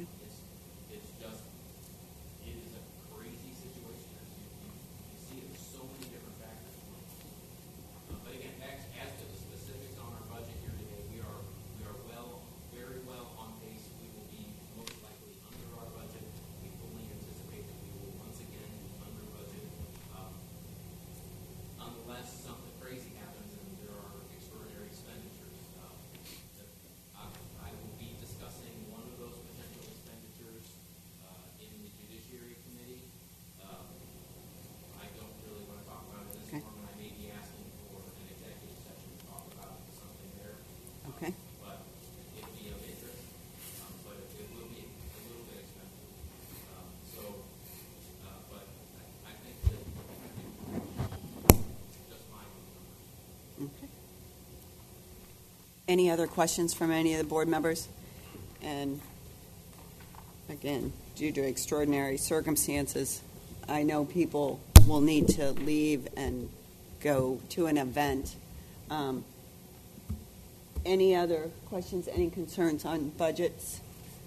It's just, it is a crazy situation. You see it, there's so many different factors. But again, as to the specifics on our budget here today, we are very well on pace. We will be most likely under our budget. We fully anticipate that we will once again be under budget, unless something crazy happens and there are extraordinary expenditures. I will be discussing one of those potential expenditures in the Judiciary Committee. I don't really want to talk about it in this forum, and I may be asking for an executive session to talk about something there. Okay. But it will be of interest, but it will be a little bit expensive. But I think that just my numbers. Okay. Any other questions from any of the board members? And again, due to extraordinary circumstances, I know people will need to leave and go to an event. Any other questions, any concerns on budgets?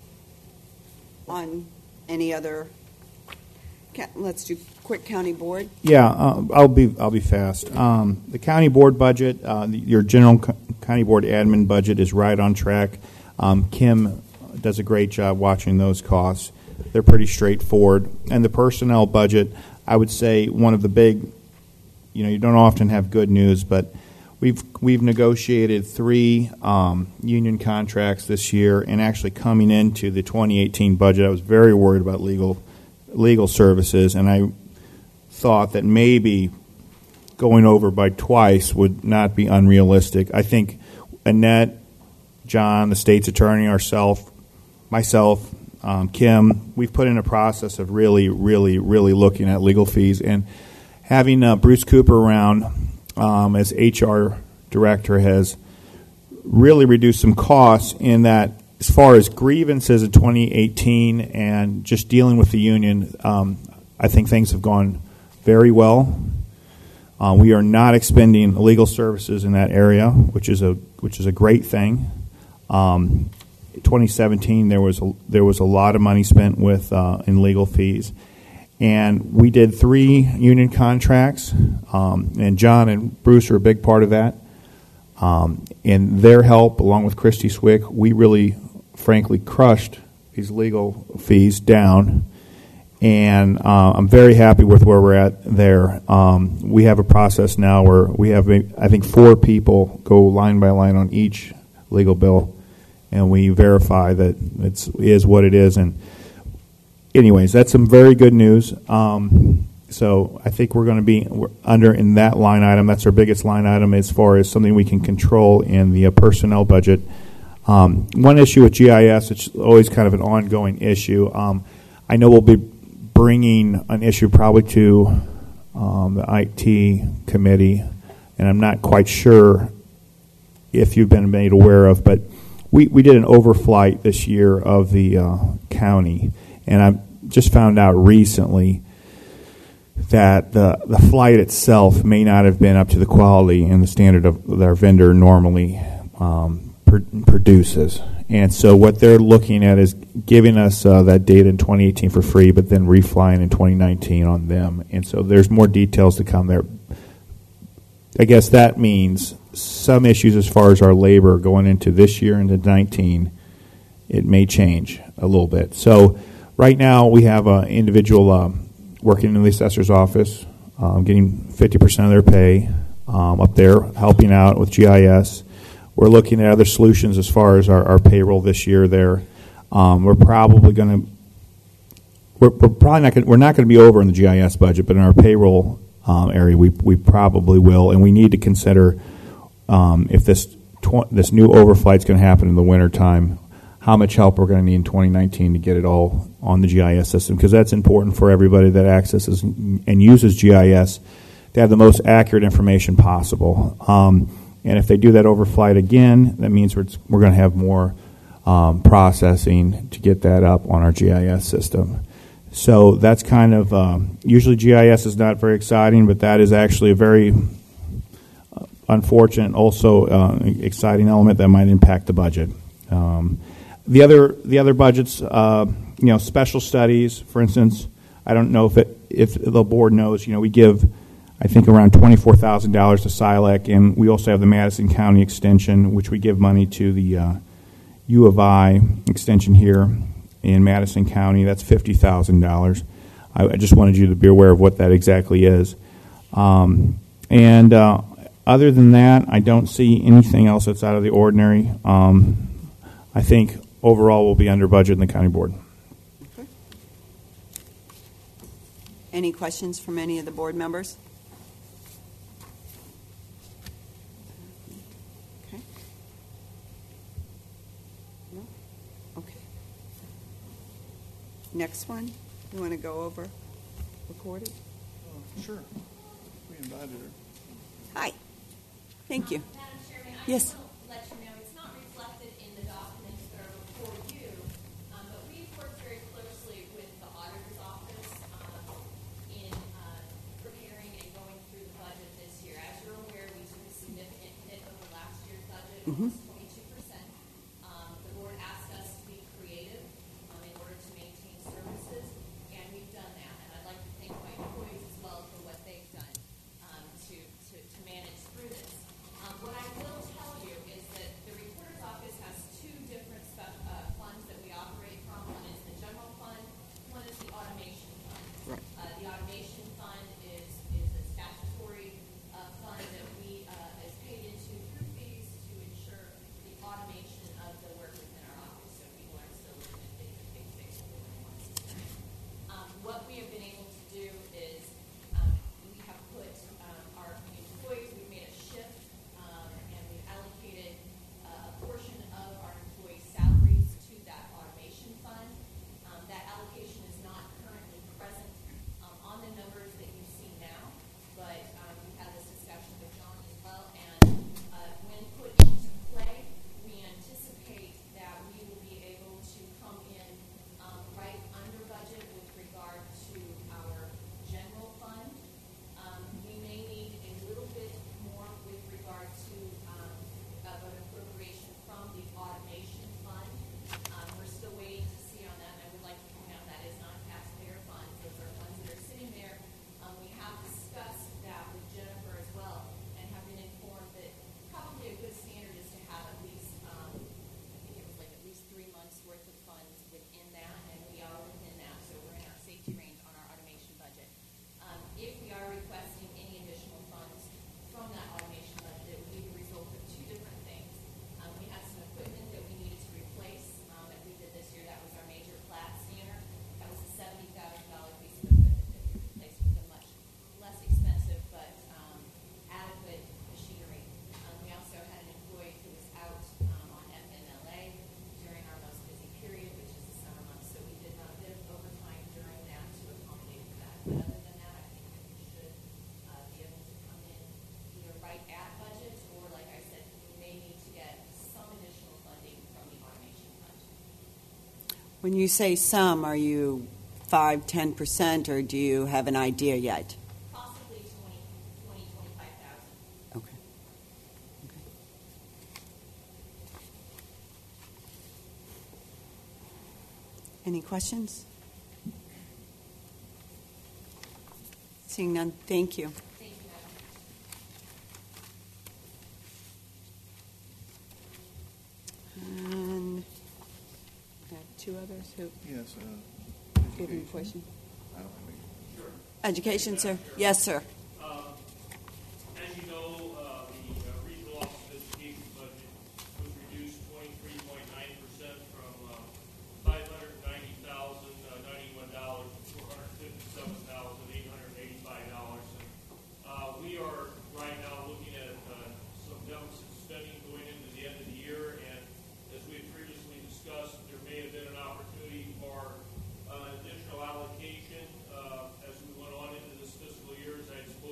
On any other? Let's do quick county board. Yeah, I'll be fast. The county board budget, your general county board admin budget is right on track. Kim does a great job watching those costs. They're pretty straightforward. And the personnel budget, I would say one of the big, you don't often have good news, but we've negotiated 3 union contracts this year, and actually coming into the 2018 budget, I was very worried about legal services, and I thought that maybe going over by twice would not be unrealistic. I think Annette, John, the state's attorney, myself, Kim, we've put in a process of really, really, really looking at legal fees, and having Bruce Cooper around as HR director has really reduced some costs in that as far as grievances in 2018 and just dealing with the union, I think things have gone very well. We are not expending legal services in that area, which is a great thing. 2017, there was a lot of money spent with in legal fees, and we did 3 union contracts, and John and Bruce are a big part of that. And their help, along with Christy Swick, we really, frankly, crushed these legal fees down. And I'm very happy with where we're at there. We have a process now where we have, I think, 4 people go line by line on each legal bill, and we verify that it is what it is. And anyways, that's some very good news. So I think we're under in that line item. That's our biggest line item as far as something we can control in the personnel budget. One issue with GIS, it's always kind of an ongoing issue. I know we'll be bringing an issue probably to the IT committee, and I'm not quite sure if you've been made aware of, but we did an overflight this year of the county, and I just found out recently that the flight itself may not have been up to the quality and the standard of that our vendor normally produces. And so what they're looking at is giving us that data in 2018 for free, but then reflying in 2019 on them. And so there's more details to come there. I guess that means some issues as far as our labor going into this year into 19, it may change a little bit. So right now we have an individual working in the assessor's office, getting 50% of their pay up there, helping out with GIS. We're looking at other solutions as far as our payroll this year there. We're probably going to, we're not going to be over in the GIS budget, but in our payroll area, we probably will, and we need to consider if this new overflight is going to happen in the wintertime, how much help we're going to need in 2019 to get it all on the GIS system, because that's important for everybody that accesses and uses GIS to have the most accurate information possible. And if they do that overflight again, that means we're going to have more processing to get that up on our GIS system. So that's kind of, usually GIS is not very exciting, but that is actually a very unfortunate, also exciting element that might impact the budget. The other budgets, special studies, for instance. I don't know if the board knows. We give, I think, around $24,000 to SILEC, and we also have the Madison County Extension, which we give money to the U of I Extension here in Madison County. That's $50,000. I just wanted you to be aware of what that exactly is. Other than that, I don't see anything else that's out of the ordinary. I think overall we'll be under budget in the county board. Okay. Any questions from any of the board members? Okay. No? Okay. Next one, you want to go over recorded? Sure. We invited her. Hi. Thank you. Madam Chairman, I Yes. just want to let you know it's not reflected in the documents that are before you, but we've worked very closely with the auditor's office in preparing and going through the budget this year. As you're aware, we took a significant hit over last year's budget, almost 22%. The board asked us to be creative in order to maintain services, and we've done that. And I'd like to thank my employees as well for what they've done to manage through this. What I will tell you is that the recorder's office has two different funds that we operate from. One is the general fund, one is the automation fund. Right. The automation fund is a statutory fund that we is paid into through fees to ensure the automation of the work within our office, so people aren't still looking at things what we have been able to do is we have put our employees, we've made a shift and we've allocated a portion of our employees' salaries to that automation fund. That allocation is not currently present on the numbers that you see now, but we had this discussion with John as well, and when put into play, we anticipate that we will be able to come in right under budget with regard to our general fund. We may need a little bit more with regard to an appropriation from the automation fund. We're still waiting to see on that, and I would like to point out that is not taxpayer funds. Those are funds that are sitting there. We have discussed that with Jennifer as well, and have been informed that probably a good standard is to have at least, I think it was like at least 3 months worth of funds within that, and we are within that, so we're in our safety range on our automation budget. If we are requesting any additional funds from that automation budget, it would be the result of two different things. We had some equipment that we needed to replace that we did this year. That was our major flat scanner. That was a $70,000 piece of equipment that we replaced with a much less expensive but adequate machinery. We also had an employee who was out on FMLA during our most busy period, which is the summer months, so we did a bit of overtime during that to accommodate for that. But other than that, I think that we should be able to come in either right at budget or, like I said, we may need to get some additional funding from the automation fund. When you say some, are you 5, 10%, or do you have an idea yet? Possibly 25,000. Okay. Any questions? Seeing none, thank you. Thank you, Madam. And I have two others who Yes. give me a question. I don't have any. Sure. Education, sir. Yes, sir. As you know, the regional office of education budget was reduced 23.9% from $590,091 to $457,885. We are right now looking at some deficit spending going into the end of the year, and as we had previously discussed, there may have been an opportunity for additional allocation as we went on into this fiscal year. As I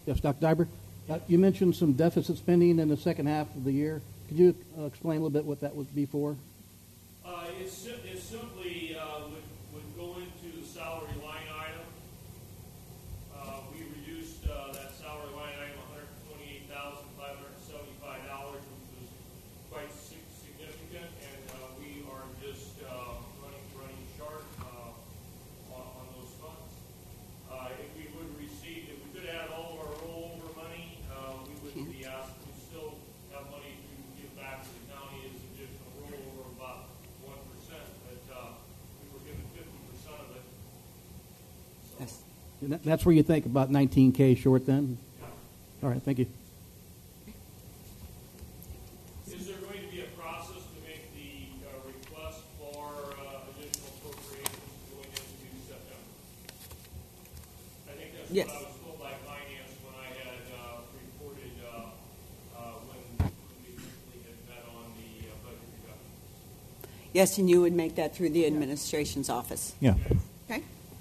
Yes, Dr. Diber. You mentioned some deficit spending in the second half of the year. Could you explain a little bit what that would be for? It simply would go into the salary line item. We reduced that salary line item $128,575, which was quite significant, and we are just running short on those funds. If we could add all of our rollover money, we would be asked to still have money to give back to the county as additional rollover of about 1%, but we were given 50% of it. Yes. And that's where you think about 19K short then? Yeah. All right, thank you. Is there going to be a process to make the request for additional appropriations going into September? I think that's Yes. what I was told by finance when I had reported when we recently had met on the budget reduction. Yes, and you would make that through the administration's office. Yeah. Okay.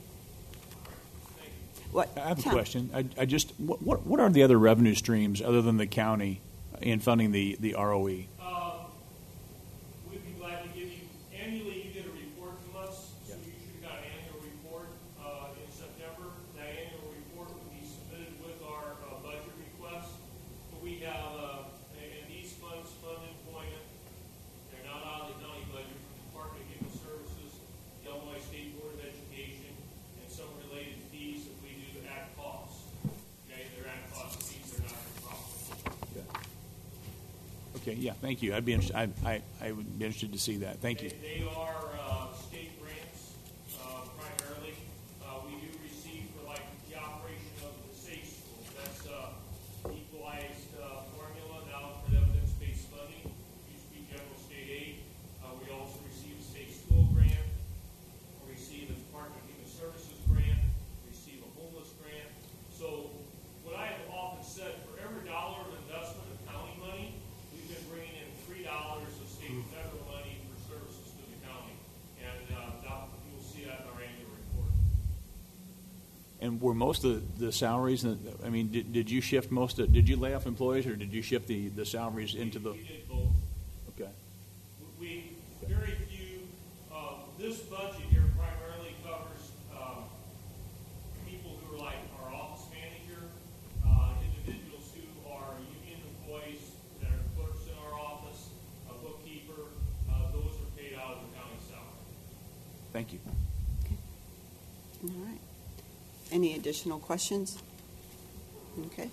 What? I have a Tom? question. I just what are the other revenue streams other than the county in funding the ROE? We'd be glad to give you, annually you get a report from us, so you should have got an annual report in September. That annual report would be submitted with our budget request. But we have, and these funds fund employment. They're not out of the county budget, from the Department of Human Services, the Illinois State Board of Education, and some related fees that we do at cost. Okay, they're at cost fees, they're not for profit. Okay, yeah, thank you. I'd be interested. I would be interested to see that. Thank you. They are state grants primarily. We do receive for like the operation of the safe school. That's equalized formula now for evidence-based funding. It used to be general state aid. We also receive a state school grant. We receive a Department of Human Services grant. We receive a homeless grant. So what I have often said, for every dollar of investment of county money, we've been bringing in $3 of state and federal money for services to the county. And you'll see that in our annual report. And were most of the salaries? I mean, did you shift most of? Did you lay off employees, or did you shift the salaries into the? We did both. Okay. We very few. This budget here primarily covers people who are like our office manager, individuals who are union employees that are clerks in our office, a bookkeeper. Those are paid out of the county salary. Thank you. All right. Any additional questions? Okay.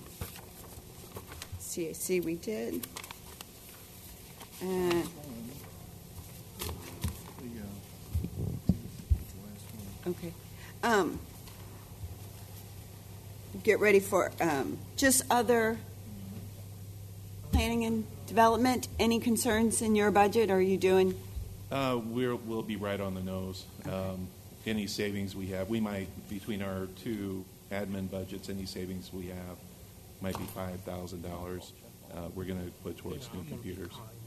CAC we did. And okay. Get ready for just other planning and development. Any concerns in your budget? Are you doing? We'll be right on the nose. Any savings we have, we might, between our two admin budgets, any savings we have might be $5,000. We're going to put towards new computers.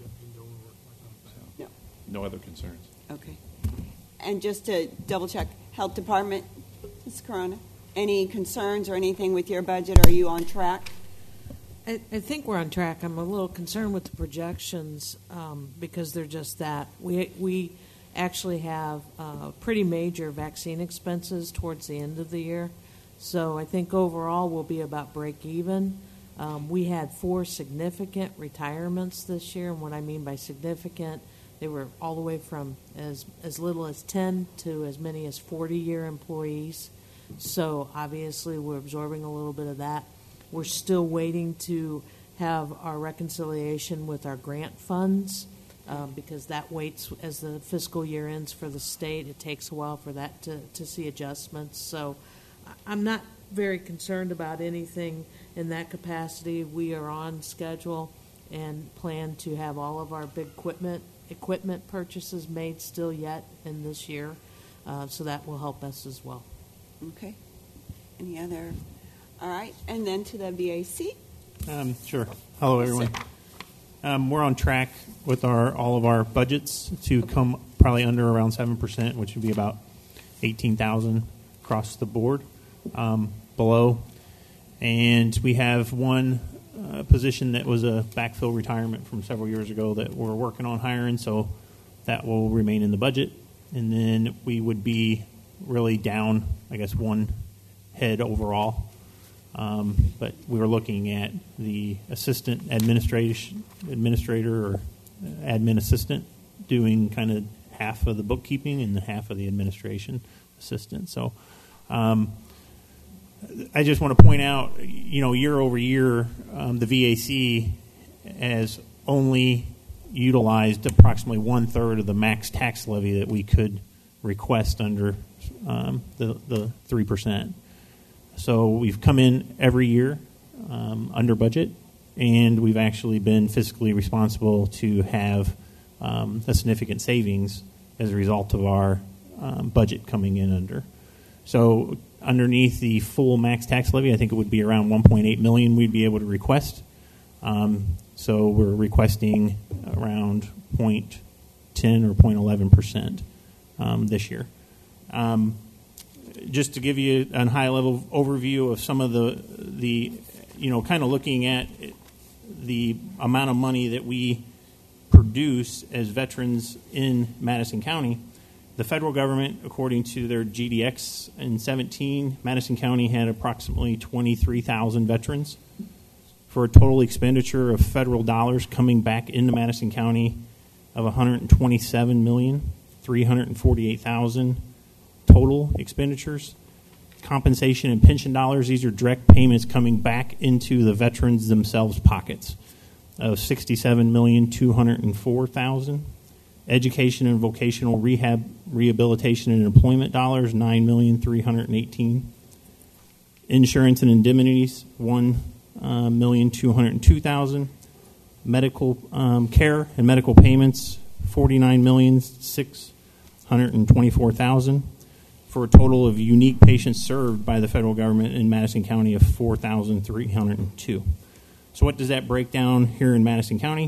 No. No other concerns. Okay. And just to double check, Health Department, Ms. Corona, any concerns or anything with your budget? Are you on track? I think we're on track. I'm a little concerned with the projections because they're just that. We actually have pretty major vaccine expenses towards the end of the year. So I think overall we'll be about break even. We had 4 significant retirements this year, and what I mean by significant, they were all the way from as little as 10 to as many as 40-year employees. So obviously we're absorbing a little bit of that. We're still waiting to have our reconciliation with our grant funds because that waits as the fiscal year ends for the state. It takes a while for that to see adjustments. So I'm not very concerned about anything in that capacity. We are on schedule and plan to have all of our big equipment purchases made still yet in this year. So that will help us as well. Okay. Any other? All right. And then to the VAC. Sure. Hello, everyone. We're on track with all of our budgets to come probably under around 7%, which would be about 18,000 across the board below. And we have one position that was a backfill retirement from several years ago that we're working on hiring, so that will remain in the budget. And then we would be really down, I guess, one head overall. But we were looking at the assistant administrator or admin assistant doing kind of half of the bookkeeping and half of the administration assistant. So I just want to point out, year over year, the VAC has only utilized approximately 1/3 of the max tax levy that we could request under the 3%. So we've come in every year under budget, and we've actually been fiscally responsible to have a significant savings as a result of our budget coming in under. So underneath the full max tax levy, I think it would be around $1.8 million we'd be able to request. So we're requesting around 0.10 or 0.11% this year. Just to give you a high-level overview of some of the kind of looking at the amount of money that we produce as veterans in Madison County, the federal government, according to their GDX in 17, Madison County had approximately 23,000 veterans for a total expenditure of federal dollars coming back into Madison County of $127,348,000 total expenditures. Compensation and pension dollars, these are direct payments coming back into the veterans themselves' pockets, of $67,204,000. Education and vocational rehabilitation and employment dollars, $9,318,000. Insurance and indemnities, $1,202,000. Medical care and medical payments, $49,624,000. For a total of unique patients served by the federal government in Madison County of 4,302. So what does that break down here in Madison County?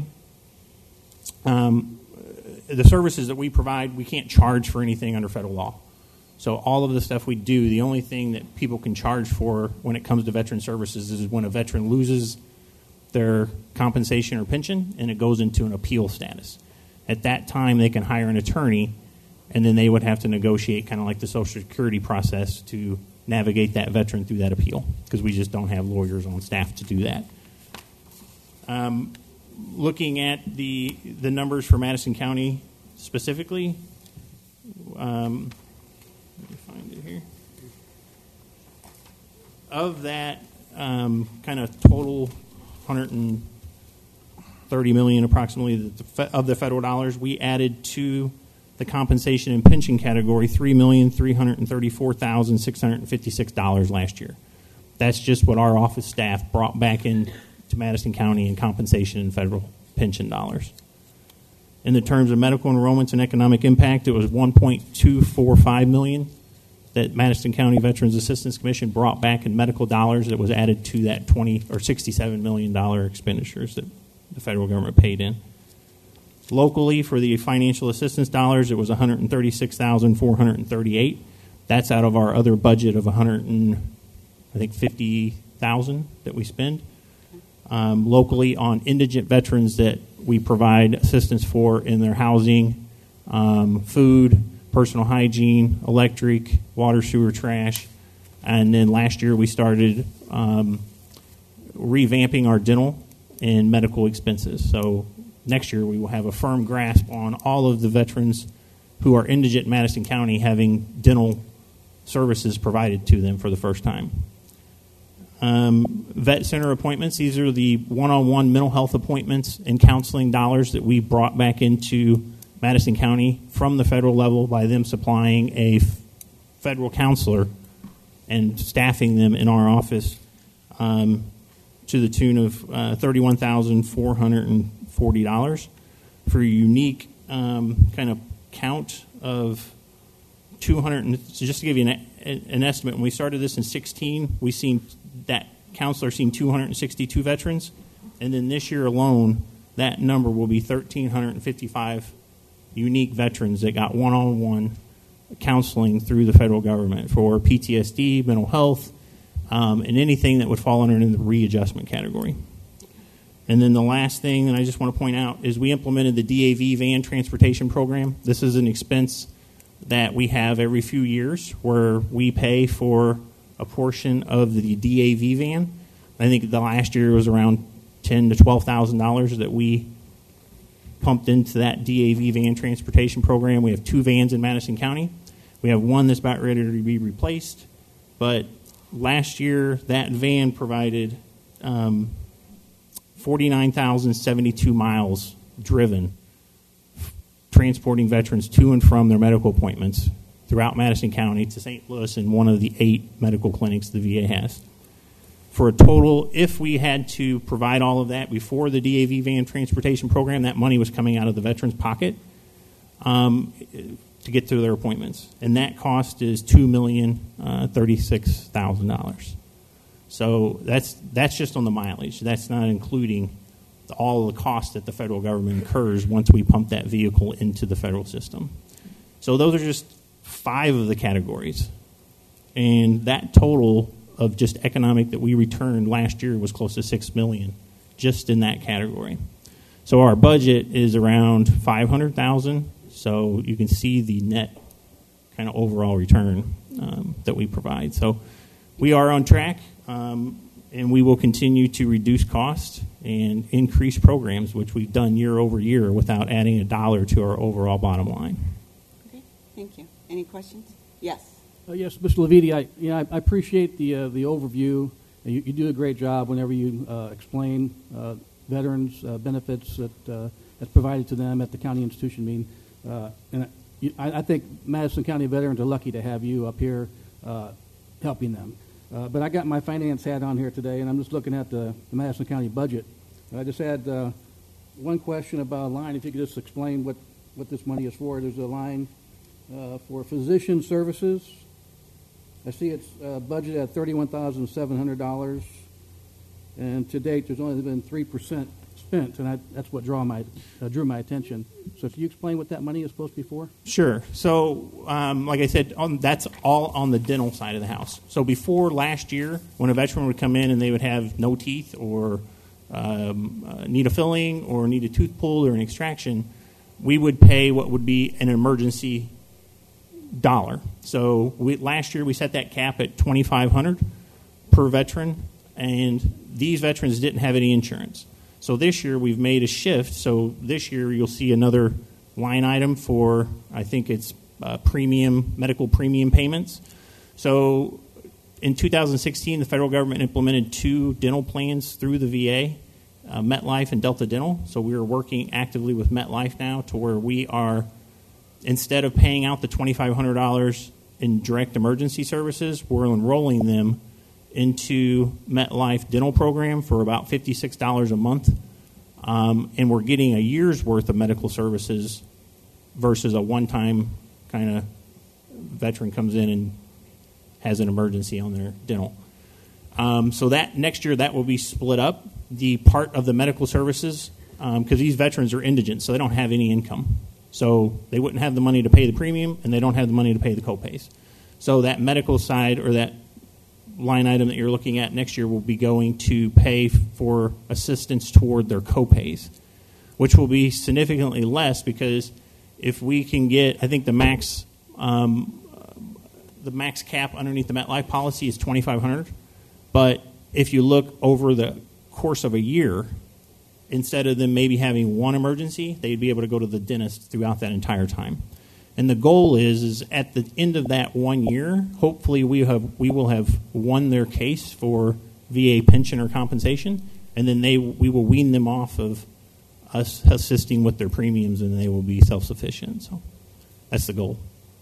The services that we provide, we can't charge for anything under federal law. So all of the stuff we do, the only thing that people can charge for when it comes to veteran services is when a veteran loses their compensation or pension and it goes into an appeal status. At that time, they can hire an attorney, and then they would have to negotiate kind of like the Social Security process to navigate that veteran through that appeal, because we just don't have lawyers on staff to do that. Looking at the numbers for Madison County specifically, let me find it here. Of that kind of total $130 million approximately of the federal dollars, we added to the compensation and pension category $3,334,656 last year. That's just what our office staff brought back in to Madison County in compensation and federal pension dollars. In the terms of medical enrollments and economic impact, it was $1.245 million that Madison County Veterans Assistance Commission brought back in medical dollars that was added to that $67 million expenditures that the federal government paid in. Locally, for the financial assistance dollars, it was $136,438. That's out of our other budget of $50,000 that we spend. Locally, on indigent veterans that we provide assistance for in their housing, food, personal hygiene, electric, water, sewer, trash. And then last year we started revamping our dental and medical expenses. So next year we will have a firm grasp on all of the veterans who are indigent in Madison County having dental services provided to them for the first time. Vet center appointments, these are the one-on-one mental health appointments and counseling dollars that we brought back into Madison County from the federal level by them supplying a federal counselor and staffing them in our office to the tune of $31,440 for a unique kind of count of 200. So just to give you an estimate, when we started this in 2016, we seen that counselor seen 262 veterans, and then this year alone, that number will be 1,355 unique veterans that got one-on-one counseling through the federal government for PTSD, mental health, and anything that would fall under the readjustment category. And then the last thing that I just want to point out is we implemented the DAV van transportation program. This is an expense that we have every few years where we pay for a portion of the DAV van. I think the last year was around $10,000 to $12,000 that we pumped into that DAV van transportation program. We have 2 vans in Madison County. We have one that's about ready to be replaced. But last year, that van provided 49,072 miles driven, transporting veterans to and from their medical appointments throughout Madison County to St. Louis and one of the 8 medical clinics the VA has. For a total, if we had to provide all of that before the DAV van transportation program, that money was coming out of the veterans' pocket to get to their appointments. And that cost is $2,036,000. So that's just on the mileage. That's not including all the costs that the federal government incurs once we pump that vehicle into the federal system. So those are just 5 of the categories. And that total of just economic that we returned last year was close to $6 million just in that category. So our budget is around $500,000. So you can see the net kind of overall return that we provide. So we are on track. And we will continue to reduce costs and increase programs, which we've done year over year without adding a dollar to our overall bottom line. Okay, thank you. Any questions? Yes. Yes, Mr. Leviti, I appreciate the overview. You do a great job whenever you explain veterans' benefits that's provided to them at the county institution meeting. And I think Madison County veterans are lucky to have you up here helping them. But I got my finance hat on here today, and I'm just looking at the Madison County budget. I just had one question about a line. If you could just explain what this money is for. There's a line for physician services. I see it's budgeted at $31,700, and to date there's only been 3% spent, and that's what drew my attention. So can you explain what that money is supposed to be for? Sure. So, like I said, that's all on the dental side of the house. So before last year, when a veteran would come in and they would have no teeth or need a filling or need a tooth pulled or an extraction, we would pay what would be an emergency dollar. So last year we set that cap at $2,500 per veteran, and these veterans didn't have any insurance. So this year we've made a shift. So this year you'll see another line item for, I think it's medical premium payments. So in 2016, the federal government implemented 2 dental plans through the VA, MetLife and Delta Dental. So we are working actively with MetLife now to where we are, instead of paying out the $2,500 in direct emergency services, we're enrolling them into MetLife dental program for about $56 a month, and we're getting a year's worth of medical services versus a one-time kind of veteran comes in and has an emergency on their dental. So that next year that will be split up. The part of the medical services, because these veterans are indigent, so they don't have any income. So they wouldn't have the money to pay the premium, and they don't have the money to pay the copays. So that medical side, or that line item that you're looking at next year, will be going to pay for assistance toward their copays, which will be significantly less, because if we can get, I think the max cap underneath the MetLife policy is $2,500, but if you look over the course of a year, instead of them maybe having one emergency, they'd be able to go to the dentist throughout that entire time. And the goal is at the end of that 1 year, hopefully we will have won their case for VA pension or compensation, and then we will wean them off of us assisting with their premiums, and they will be self-sufficient. So that's the goal.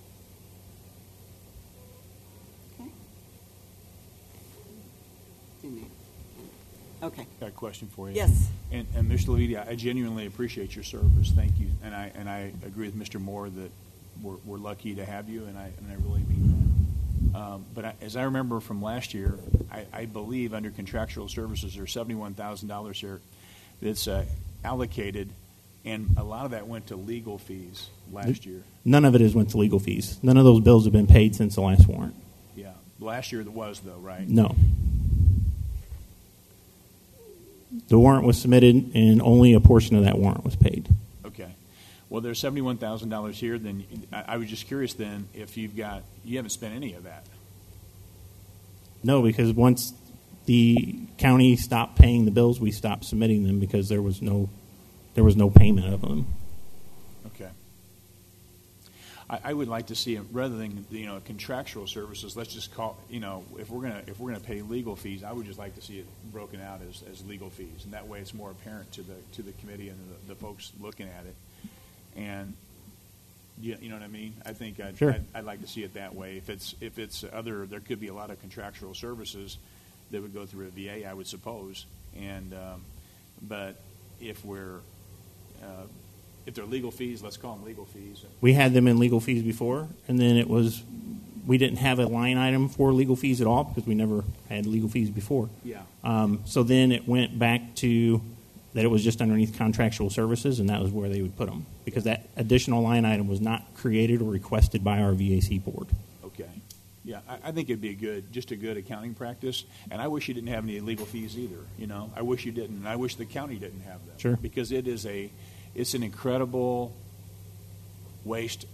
Okay. Got a question for you. Yes. And Mr. Leviti, I genuinely appreciate your service. Thank you. And I agree with Mr. Moore that we're lucky to have you, and I really mean that. But as I remember from last year, I believe under contractual services there's $71,000 here that's allocated, and a lot of that went to legal fees last year. None of it has went to legal fees. None of those bills have been paid since the last warrant. Yeah. Last year there was, though, right? No. The warrant was submitted, and only a portion of that warrant was paid. Okay. Well, there's $71,000 here. Then I was just curious. Then, if you haven't spent any of that. No, because once the county stopped paying the bills, we stopped submitting them because there was no payment of them. Okay. I would like to see it rather than contractual services. Let's just call if we're gonna pay legal fees, I would just like to see it broken out as legal fees, and that way it's more apparent to the committee and the folks looking at it. And you know what I mean? I think I'd like to see it that way. If it's other, there could be a lot of contractual services that would go through a VA, I would suppose. And but if they're legal fees, let's call them legal fees. We had them in legal fees before, and then we didn't have a line item for legal fees at all because we never had legal fees before. Yeah. So then it went back to that it was just underneath contractual services, and that was where they would put them because that additional line item was not created or requested by our VAC board. Okay. Yeah, I think it'd be just a good accounting practice, and I wish you didn't have any legal fees either. I wish you didn't, and I wish the county didn't have them. Sure. Because it's an incredible waste.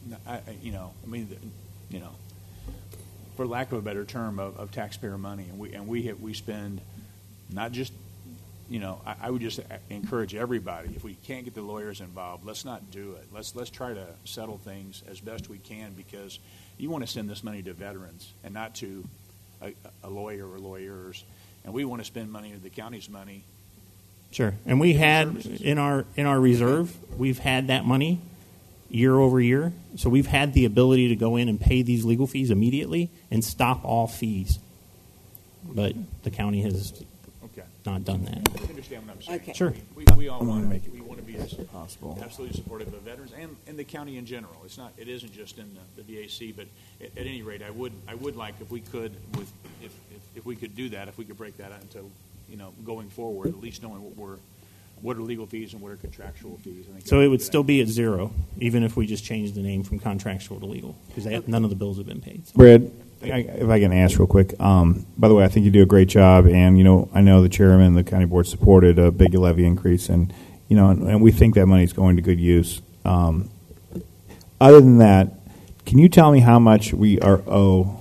For lack of a better term, of taxpayer money, and we spend not just. I would just encourage everybody, if we can't get the lawyers involved, let's not do it. Let's try to settle things as best we can because you want to send this money to veterans and not to a lawyer or lawyers. And we want to spend money with the county's money. Sure. And we had in our reserve, we've had that money year over year. So we've had the ability to go in and pay these legal fees immediately and stop all fees. But the county has not done that. You understand what I'm saying? Okay. Sure. We all want to be as possible, absolutely supportive of veterans and the county in general. It isn't just in the VAC, but at any rate, I would like if we could if we could do that, if we could break that out into going forward, at least knowing what are legal fees and what are contractual fees. I think so it would still be at zero, even if we just changed the name from contractual to legal, because none of the bills have been paid. So. Brad, if I can ask real quick, by the way, I think you do a great job, and I know the chairman and the county board supported a big levy increase, and and we think that money is going to good use. Other than that, can you tell me how much we owe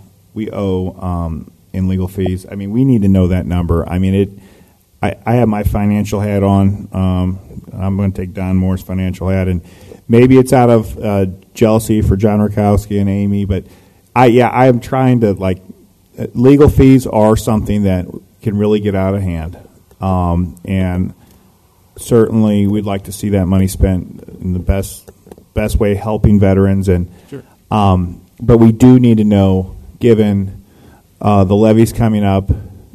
in legal fees? I mean, we need to know that number. I mean, I have my financial hat on. I'm going to take Don Moore's financial hat, and maybe it's out of jealousy for John Rakowski and Amy, but I am trying to legal fees are something that can really get out of hand, and certainly we'd like to see that money spent in the best way, helping veterans, and sure. But we do need to know, given the levies coming up,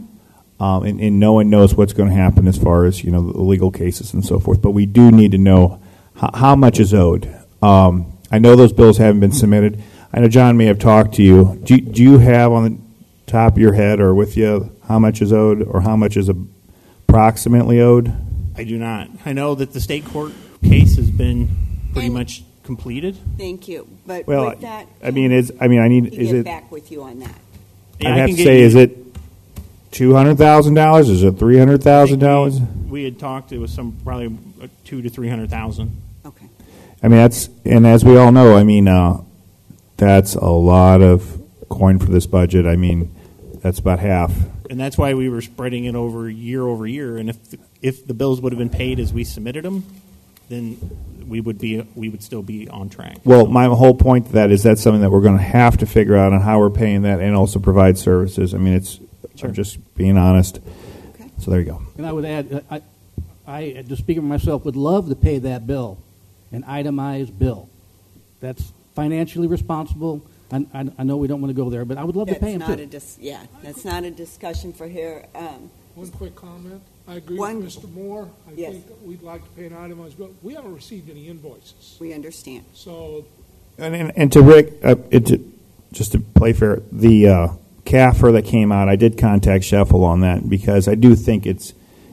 and no one knows what's going to happen as far as the legal cases and so forth. But we do need to know how much is owed. I know those bills haven't been submitted. I know John may have talked to you. Do you have on the top of your head or with you how much is owed or how much is approximately owed? I do not. I know that the state court case has been pretty much completed. Thank you. But Well, with that, I mean, I need. to Is get it? back with you on that. Yeah, I'd I have can to get say, you- is it $200,000? Is it $300,000? We had talked. It was probably $200,000 to $300,000. Okay. I mean, and as we all know, I mean, that's a lot of coin for this budget. I mean, that's about half. And that's why we were spreading it over year. And if the bills would have been paid as we submitted them, then we would still be on track. Well, my whole point to that is that's something that we're going to have to figure out on how we're paying that and also provide services. I mean, I'm just being honest. Okay. So there you go. And I would add, I just speaking for myself, would love to pay that bill, an itemized bill. That's financially responsible. I know we don't want to go there, but I would love to pay him too. That's not a discussion for here. One quick comment. I agree with Mr. Moore. I think we'd like to pay an itemized bill. We haven't received any invoices. We understand. So, And to Rick, just to play fair, the CAFR that came out, I did contact Sheffel on that because I do think it's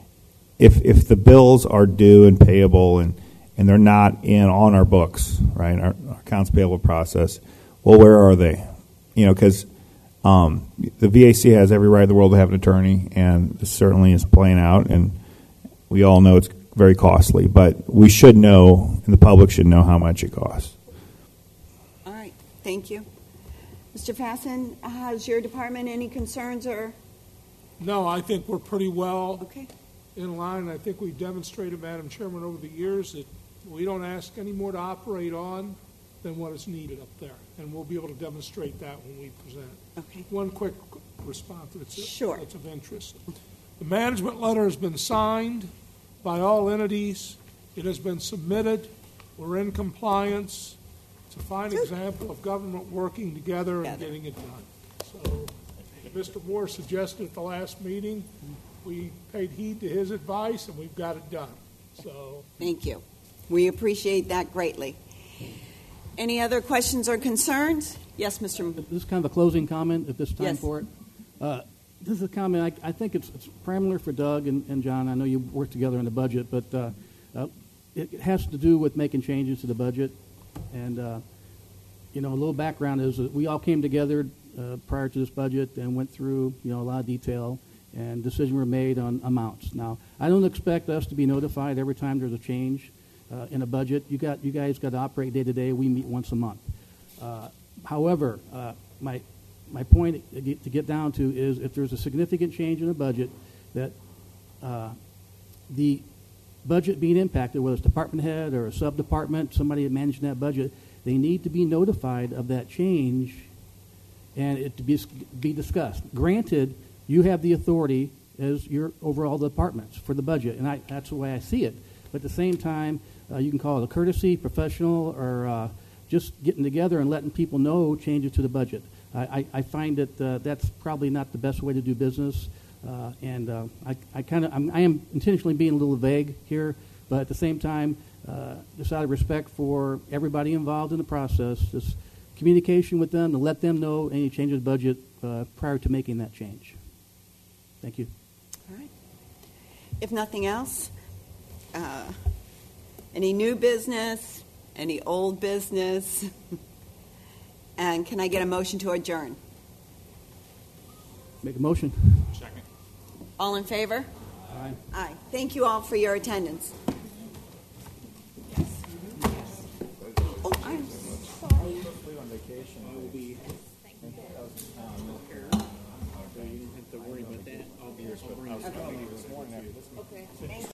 if the bills are due and payable and they're not on our books, right, our accounts payable process. Well, where are they? Because The VAC has every right in the world to have an attorney, and this certainly is playing out, and we all know it's very costly, but we should know, and the public should know how much it costs. All right, thank you. Mr. Fasten, has your department any concerns or? No, I think we're pretty well Okay. in line. I think we've demonstrated, Madam Chairman, over the years that we don't ask any more to operate on than what is needed up there, and we'll be able to demonstrate that when we present. Okay. One quick response that's Sure. that's of interest. The management letter has been signed by all entities. It has been submitted. We're in compliance. It's a fine example of government working together and getting it done. So, Mr. Moore suggested at the last meeting, we paid heed to his advice, and we've got it done. So, Thank you. We appreciate that greatly. Any other questions or concerns? Yes, Mr. This is kind of a closing comment at this time Yes. for it. This is a comment, I think it's primarily for Doug and John. I know you work together on the budget, but it has to do with making changes to the budget. And, a little background is that we all came together prior to this budget and went through, a lot of detail, and decisions were made on amounts. Now, I don't expect us to be notified every time there's a change in a budget. You guys got to operate day to day. We meet once a month. However, my point to get down to is if there's a significant change in a budget that the budget being impacted, whether it's department head or a sub-department, somebody managing that budget, they need to be notified of that change and it to be discussed. Granted, you have the authority as your overall departments for the budget, and that's the way I see it. But at the same time, you can call it a courtesy, professional, or just getting together and letting people know changes to the budget. I find that that's probably not the best way to do business, and I am intentionally being a little vague here, but at the same time, just out of respect for everybody involved in the process, just communication with them to let them know any change of the budget prior to making that change. Thank you. All right. If nothing else, any new business, any old business, and can I get a motion to adjourn? Make a motion. Second. All in favor? Aye. Aye. Thank you all for your attendance. Oh, I'm sorry. On vacation, we'll be. So you didn't have to worry about that. I'll be here. Okay.